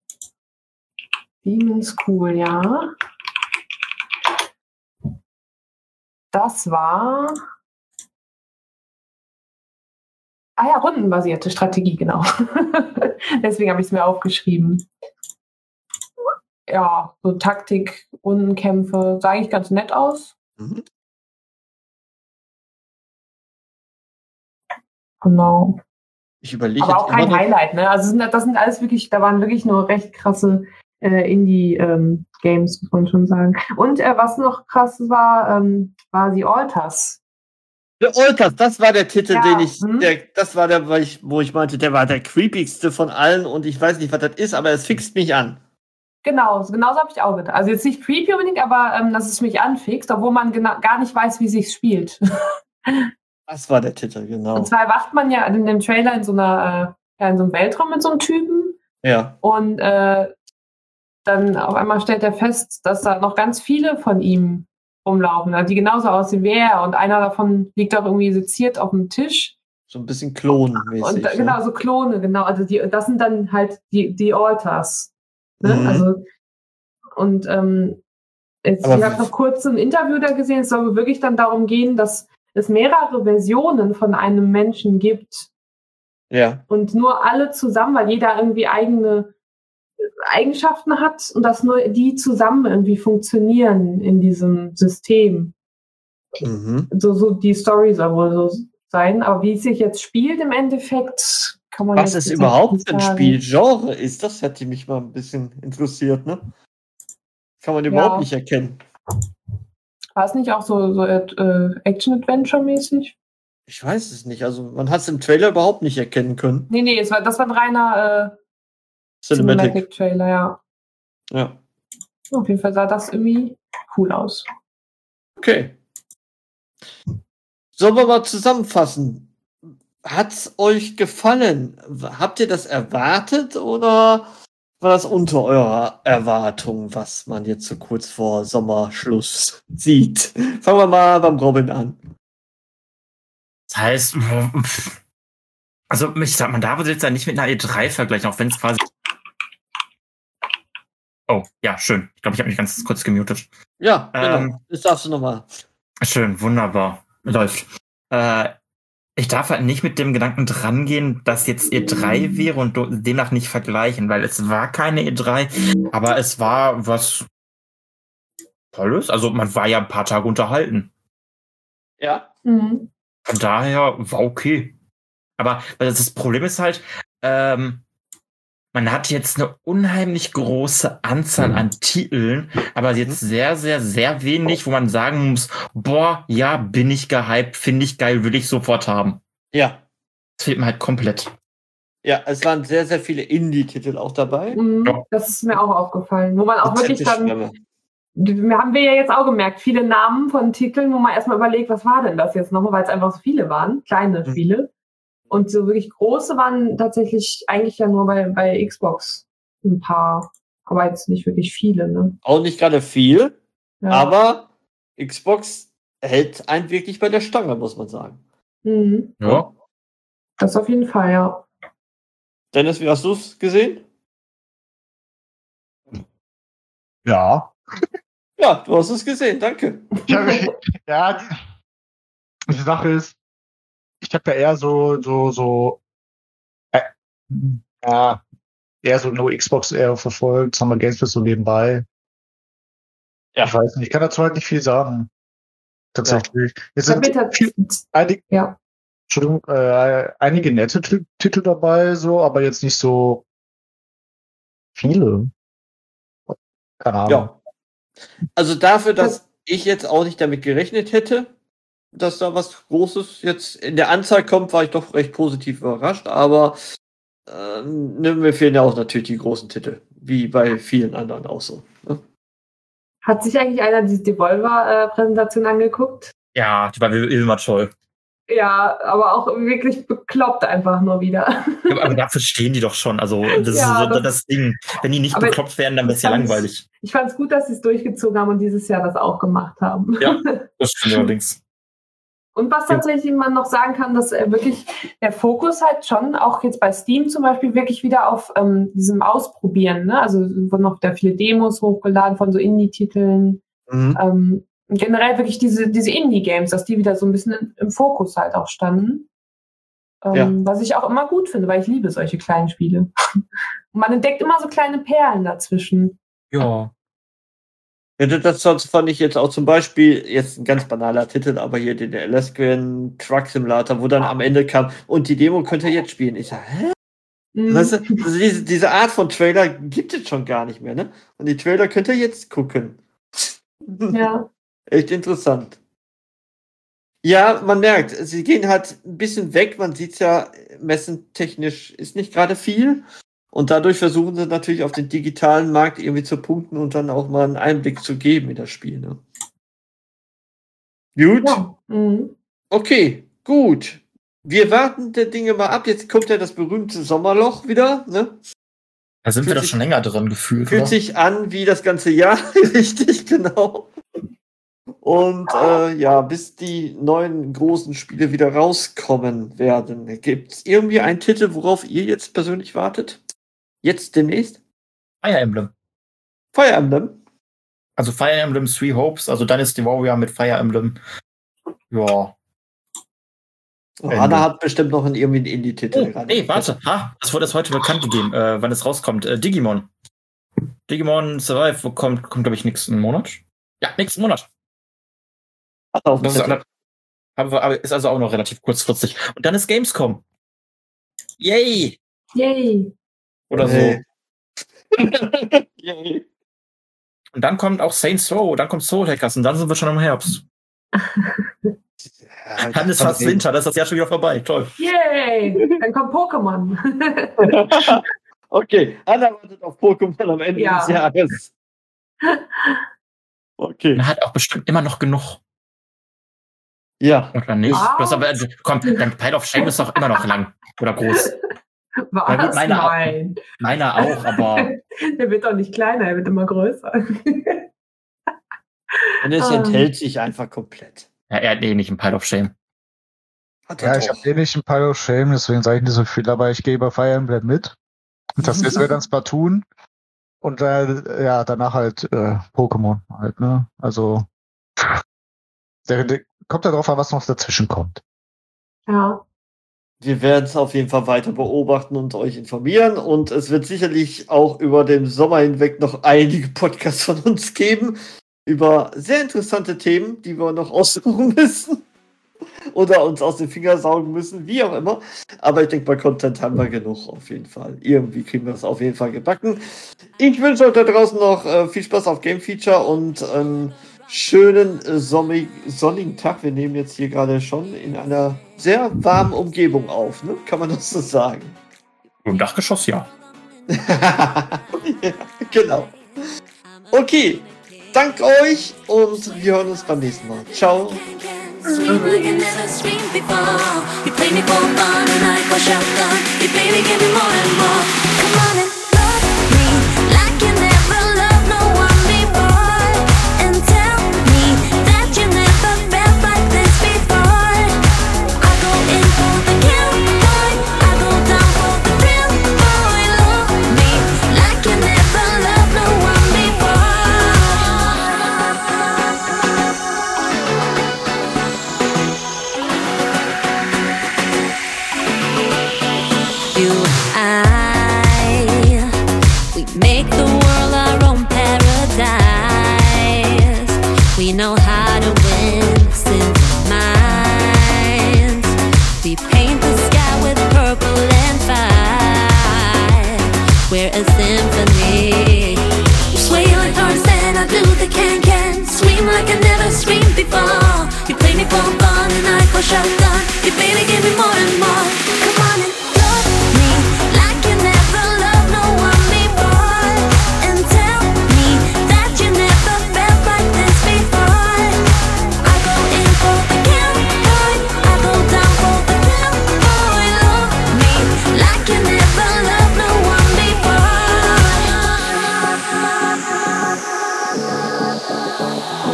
Demon's School, ja. Das war... rundenbasierte Strategie, genau. Deswegen habe ich es mir aufgeschrieben. Ja, so Taktik, Rundenkämpfe, sah eigentlich ganz nett aus. Genau. Ich überlege. Aber auch kein Highlight, ne? Also das sind alles wirklich, da waren wirklich nur recht krasse Indie-Games, muss man schon sagen. Und was noch krass war, war The Alters. The Alters, das war der Titel, das war der, wo ich meinte, der war der creepigste von allen und ich weiß nicht, was das ist, aber es fixt mich an. Genauso habe ich auch gedacht. Also jetzt nicht creepy unbedingt, aber dass es mich anfixt, obwohl man gar nicht weiß, wie es sich spielt. Das war der Titel, genau. Und zwar erwacht man ja in dem Trailer in so einem Weltraum mit so einem Typen. Ja. Und dann auf einmal stellt er fest, dass da noch ganz viele von ihm rumlaufen, die genauso aussehen wie er. Und einer davon liegt auch irgendwie seziert auf dem Tisch. So ein bisschen klonenmäßig. Und genau, so Klone, genau. Also das sind dann halt die Alters. Ne? Also, und ich habe noch kurz ein Interview da gesehen, es soll wirklich dann darum gehen, dass es mehrere Versionen von einem Menschen gibt. Ja. Und nur alle zusammen, weil jeder irgendwie eigene Eigenschaften hat und dass nur die zusammen irgendwie funktionieren in diesem System. So die Story soll wohl so sein, aber wie es sich jetzt spielt im Endeffekt, kann man was es überhaupt ein Spielgenre ist, das hätte mich mal ein bisschen interessiert, ne? Kann man überhaupt nicht erkennen. War es nicht auch so Action-Adventure-mäßig? Ich weiß es nicht. Also man hat es im Trailer überhaupt nicht erkennen können. Nee, das war ein reiner Cinematic-Trailer, ja. Ja. Auf jeden Fall sah das irgendwie cool aus. Okay. Sollen wir mal zusammenfassen? Hat's euch gefallen? Habt ihr das erwartet oder war das unter eurer Erwartung, was man jetzt so kurz vor Sommerschluss sieht? Fangen wir mal beim Robin an. Das heißt, also man darf es jetzt ja nicht mit einer E3 vergleichen, auch wenn es quasi... Oh, ja, schön. Ich glaube, ich habe mich ganz kurz gemutet. Ja, genau. Das darfst du nochmal. Schön, wunderbar. Läuft. Ich darf halt nicht mit dem Gedanken drangehen, dass jetzt E3 wäre und demnach nicht vergleichen, weil es war keine E3, aber es war was Tolles. Also man war ja ein paar Tage unterhalten. Ja. Von daher war okay. Aber das Problem ist halt, man hat jetzt eine unheimlich große Anzahl an Titeln, aber jetzt sehr, sehr, sehr wenig, wo man sagen muss, boah, ja, bin ich gehypt, finde ich geil, will ich sofort haben. Ja. Das fehlt mir halt komplett. Ja, es waren sehr, sehr viele Indie-Titel auch dabei. Ja. Das ist mir auch aufgefallen. Wo man auch wirklich dann, haben wir ja jetzt auch gemerkt, viele Namen von Titeln, wo man erstmal überlegt, was war denn das jetzt nochmal, weil es einfach so viele waren, kleine Spiele. Und so wirklich große waren tatsächlich eigentlich ja nur bei Xbox ein paar, aber jetzt nicht wirklich viele. Ne? Auch nicht gerade viel, aber Xbox hält einen wirklich bei der Stange, muss man sagen. Ja. Das auf jeden Fall, ja. Dennis, wie hast du es gesehen? Ja. Ja, du hast es gesehen, danke. Ja, die Sache ist, ich habe ja eher eher so nur Xbox eher verfolgt, Summer Games Fest so nebenbei. Ja. Ich weiß nicht, ich kann dazu halt nicht viel sagen. Tatsächlich. Ja. Es sind einige nette Titel dabei, so, aber jetzt nicht so viele. Keine Ahnung. Ja. Also dafür, dass ich jetzt auch nicht damit gerechnet hätte, dass da was Großes jetzt in der Anzahl kommt, war ich doch recht positiv überrascht, aber mir fehlen ja auch natürlich die großen Titel, wie bei vielen anderen auch so. Ne? Hat sich eigentlich einer diese Devolver-Präsentation angeguckt? Ja, die war immer toll. Ja, aber auch wirklich bekloppt einfach nur wieder. Ja, aber dafür stehen die doch schon. Also das ist so das Ding. Wenn die nicht bekloppt werden, dann wäre es ja langweilig. Ich fand es gut, dass sie es durchgezogen haben und dieses Jahr das auch gemacht haben. Ja, das stimmt allerdings. Und was tatsächlich man noch sagen kann, dass wirklich der Fokus halt schon, auch jetzt bei Steam zum Beispiel, wirklich wieder auf diesem Ausprobieren, ne? Also wurden noch da viele Demos hochgeladen von so Indie-Titeln. Generell wirklich diese Indie-Games, dass die wieder so ein bisschen im Fokus halt auch standen. Was ich auch immer gut finde, weil ich liebe solche kleinen Spiele. Und man entdeckt immer so kleine Perlen dazwischen. Ja. Ja, das fand ich jetzt auch zum Beispiel, jetzt ein ganz banaler Titel, aber hier den Alaskan Truck Simulator, wo dann am Ende kam, und die Demo könnt ihr jetzt spielen. Ich sag, hä? Weißt du, also diese Art von Trailer gibt es schon gar nicht mehr, ne? Und die Trailer könnt ihr jetzt gucken. Ja. Echt interessant. Ja, man merkt, sie gehen halt ein bisschen weg, man sieht es ja, messentechnisch ist nicht gerade viel. Und dadurch versuchen sie natürlich auf den digitalen Markt irgendwie zu punkten und dann auch mal einen Einblick zu geben in das Spiel. Ne? Gut. Ja. Okay, gut. Wir warten der Dinge mal ab. Jetzt kommt ja das berühmte Sommerloch wieder. Ne? Da sind wir doch schon länger drin gefühlt. Fühlt sich an wie das ganze Jahr. Richtig, genau. Und bis die neuen großen Spiele wieder rauskommen werden. Gibt es irgendwie einen Titel, worauf ihr jetzt persönlich wartet? Jetzt demnächst? Fire Emblem. Fire Emblem? Also Fire Emblem Three Hopes, also Dynasty Warrior mit Fire Emblem. Ja. Anna hat bestimmt noch irgendwie einen Indie-Titel. Oh, nee, warte. Das wurde erst heute bekannt gegeben, wann es rauskommt. Digimon. Digimon Survive kommt glaube ich, nächsten Monat. Ja, nächsten Monat. Aber ist also auch noch relativ kurzfristig. Und dann ist Gamescom. Yay! Yay! Oder so. Yay. Und dann kommt auch Saints Row, dann kommt Soul Hackers und dann sind wir schon im Herbst. Ja, dann ist fast Winter, das ist das Jahr schon wieder vorbei. Toll. Yay! Dann kommt Pokémon. Okay, Anna wartet auf Pokémon am Ende des Jahres. Okay. Man hat auch bestimmt immer noch genug. Ja. Oder nicht? Das aber, komm, dein Pile of Shame ist doch immer noch lang oder groß. Was? Meiner auch, aber. Der wird doch nicht kleiner, er wird immer größer. Und es enthält sich einfach komplett. Ja, er hat nicht einen Pile of Shame. Ja, ich habe nicht einen Pile of Shame, deswegen sage ich nicht so viel, aber ich gehe bei Fire Emblem mit. Und das ist dann Splatoon. Und danach halt Pokémon halt, ne? Also der kommt ja drauf an, was noch dazwischen kommt. Ja. Wir werden es auf jeden Fall weiter beobachten und euch informieren. Und es wird sicherlich auch über den Sommer hinweg noch einige Podcasts von uns geben. Über sehr interessante Themen, die wir noch aussuchen müssen. Oder uns aus den Fingern saugen müssen, wie auch immer. Aber ich denke, bei Content haben wir genug auf jeden Fall. Irgendwie kriegen wir das auf jeden Fall gebacken. Ich wünsche euch da draußen noch viel Spaß auf Game Feature und einen schönen sonnigen Tag. Wir nehmen jetzt hier gerade schon in einer sehr warmen Umgebung auf, ne? Kann man das so sagen? Im Dachgeschoss, ja. Ja, genau. Okay, danke euch und wir hören uns beim nächsten Mal. Ciao. Scream like I never screamed before. You play me for fun and I go shotgun. You baby give me more and more. Come on and love me like you never loved no one before. And tell me that you never felt like this before. I go in for the kill, boy. I go down for the thrill, boy. Love me like you never loved no one before. We make the world our own paradise. We know how to win simple minds. We paint the sky with purple and fire. We're a symphony. You sway like Tarzan, I do the can-can. Scream like I never screamed before. You play me for fun and I go shotgun. You baby give me more and more. Come on and love me like you never loved no one before. And tell me that you never felt like this before. I go in for the kill, boy. I go down for the thrill, boy. Love me like you never loved no one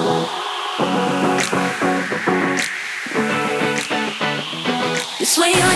before. You sway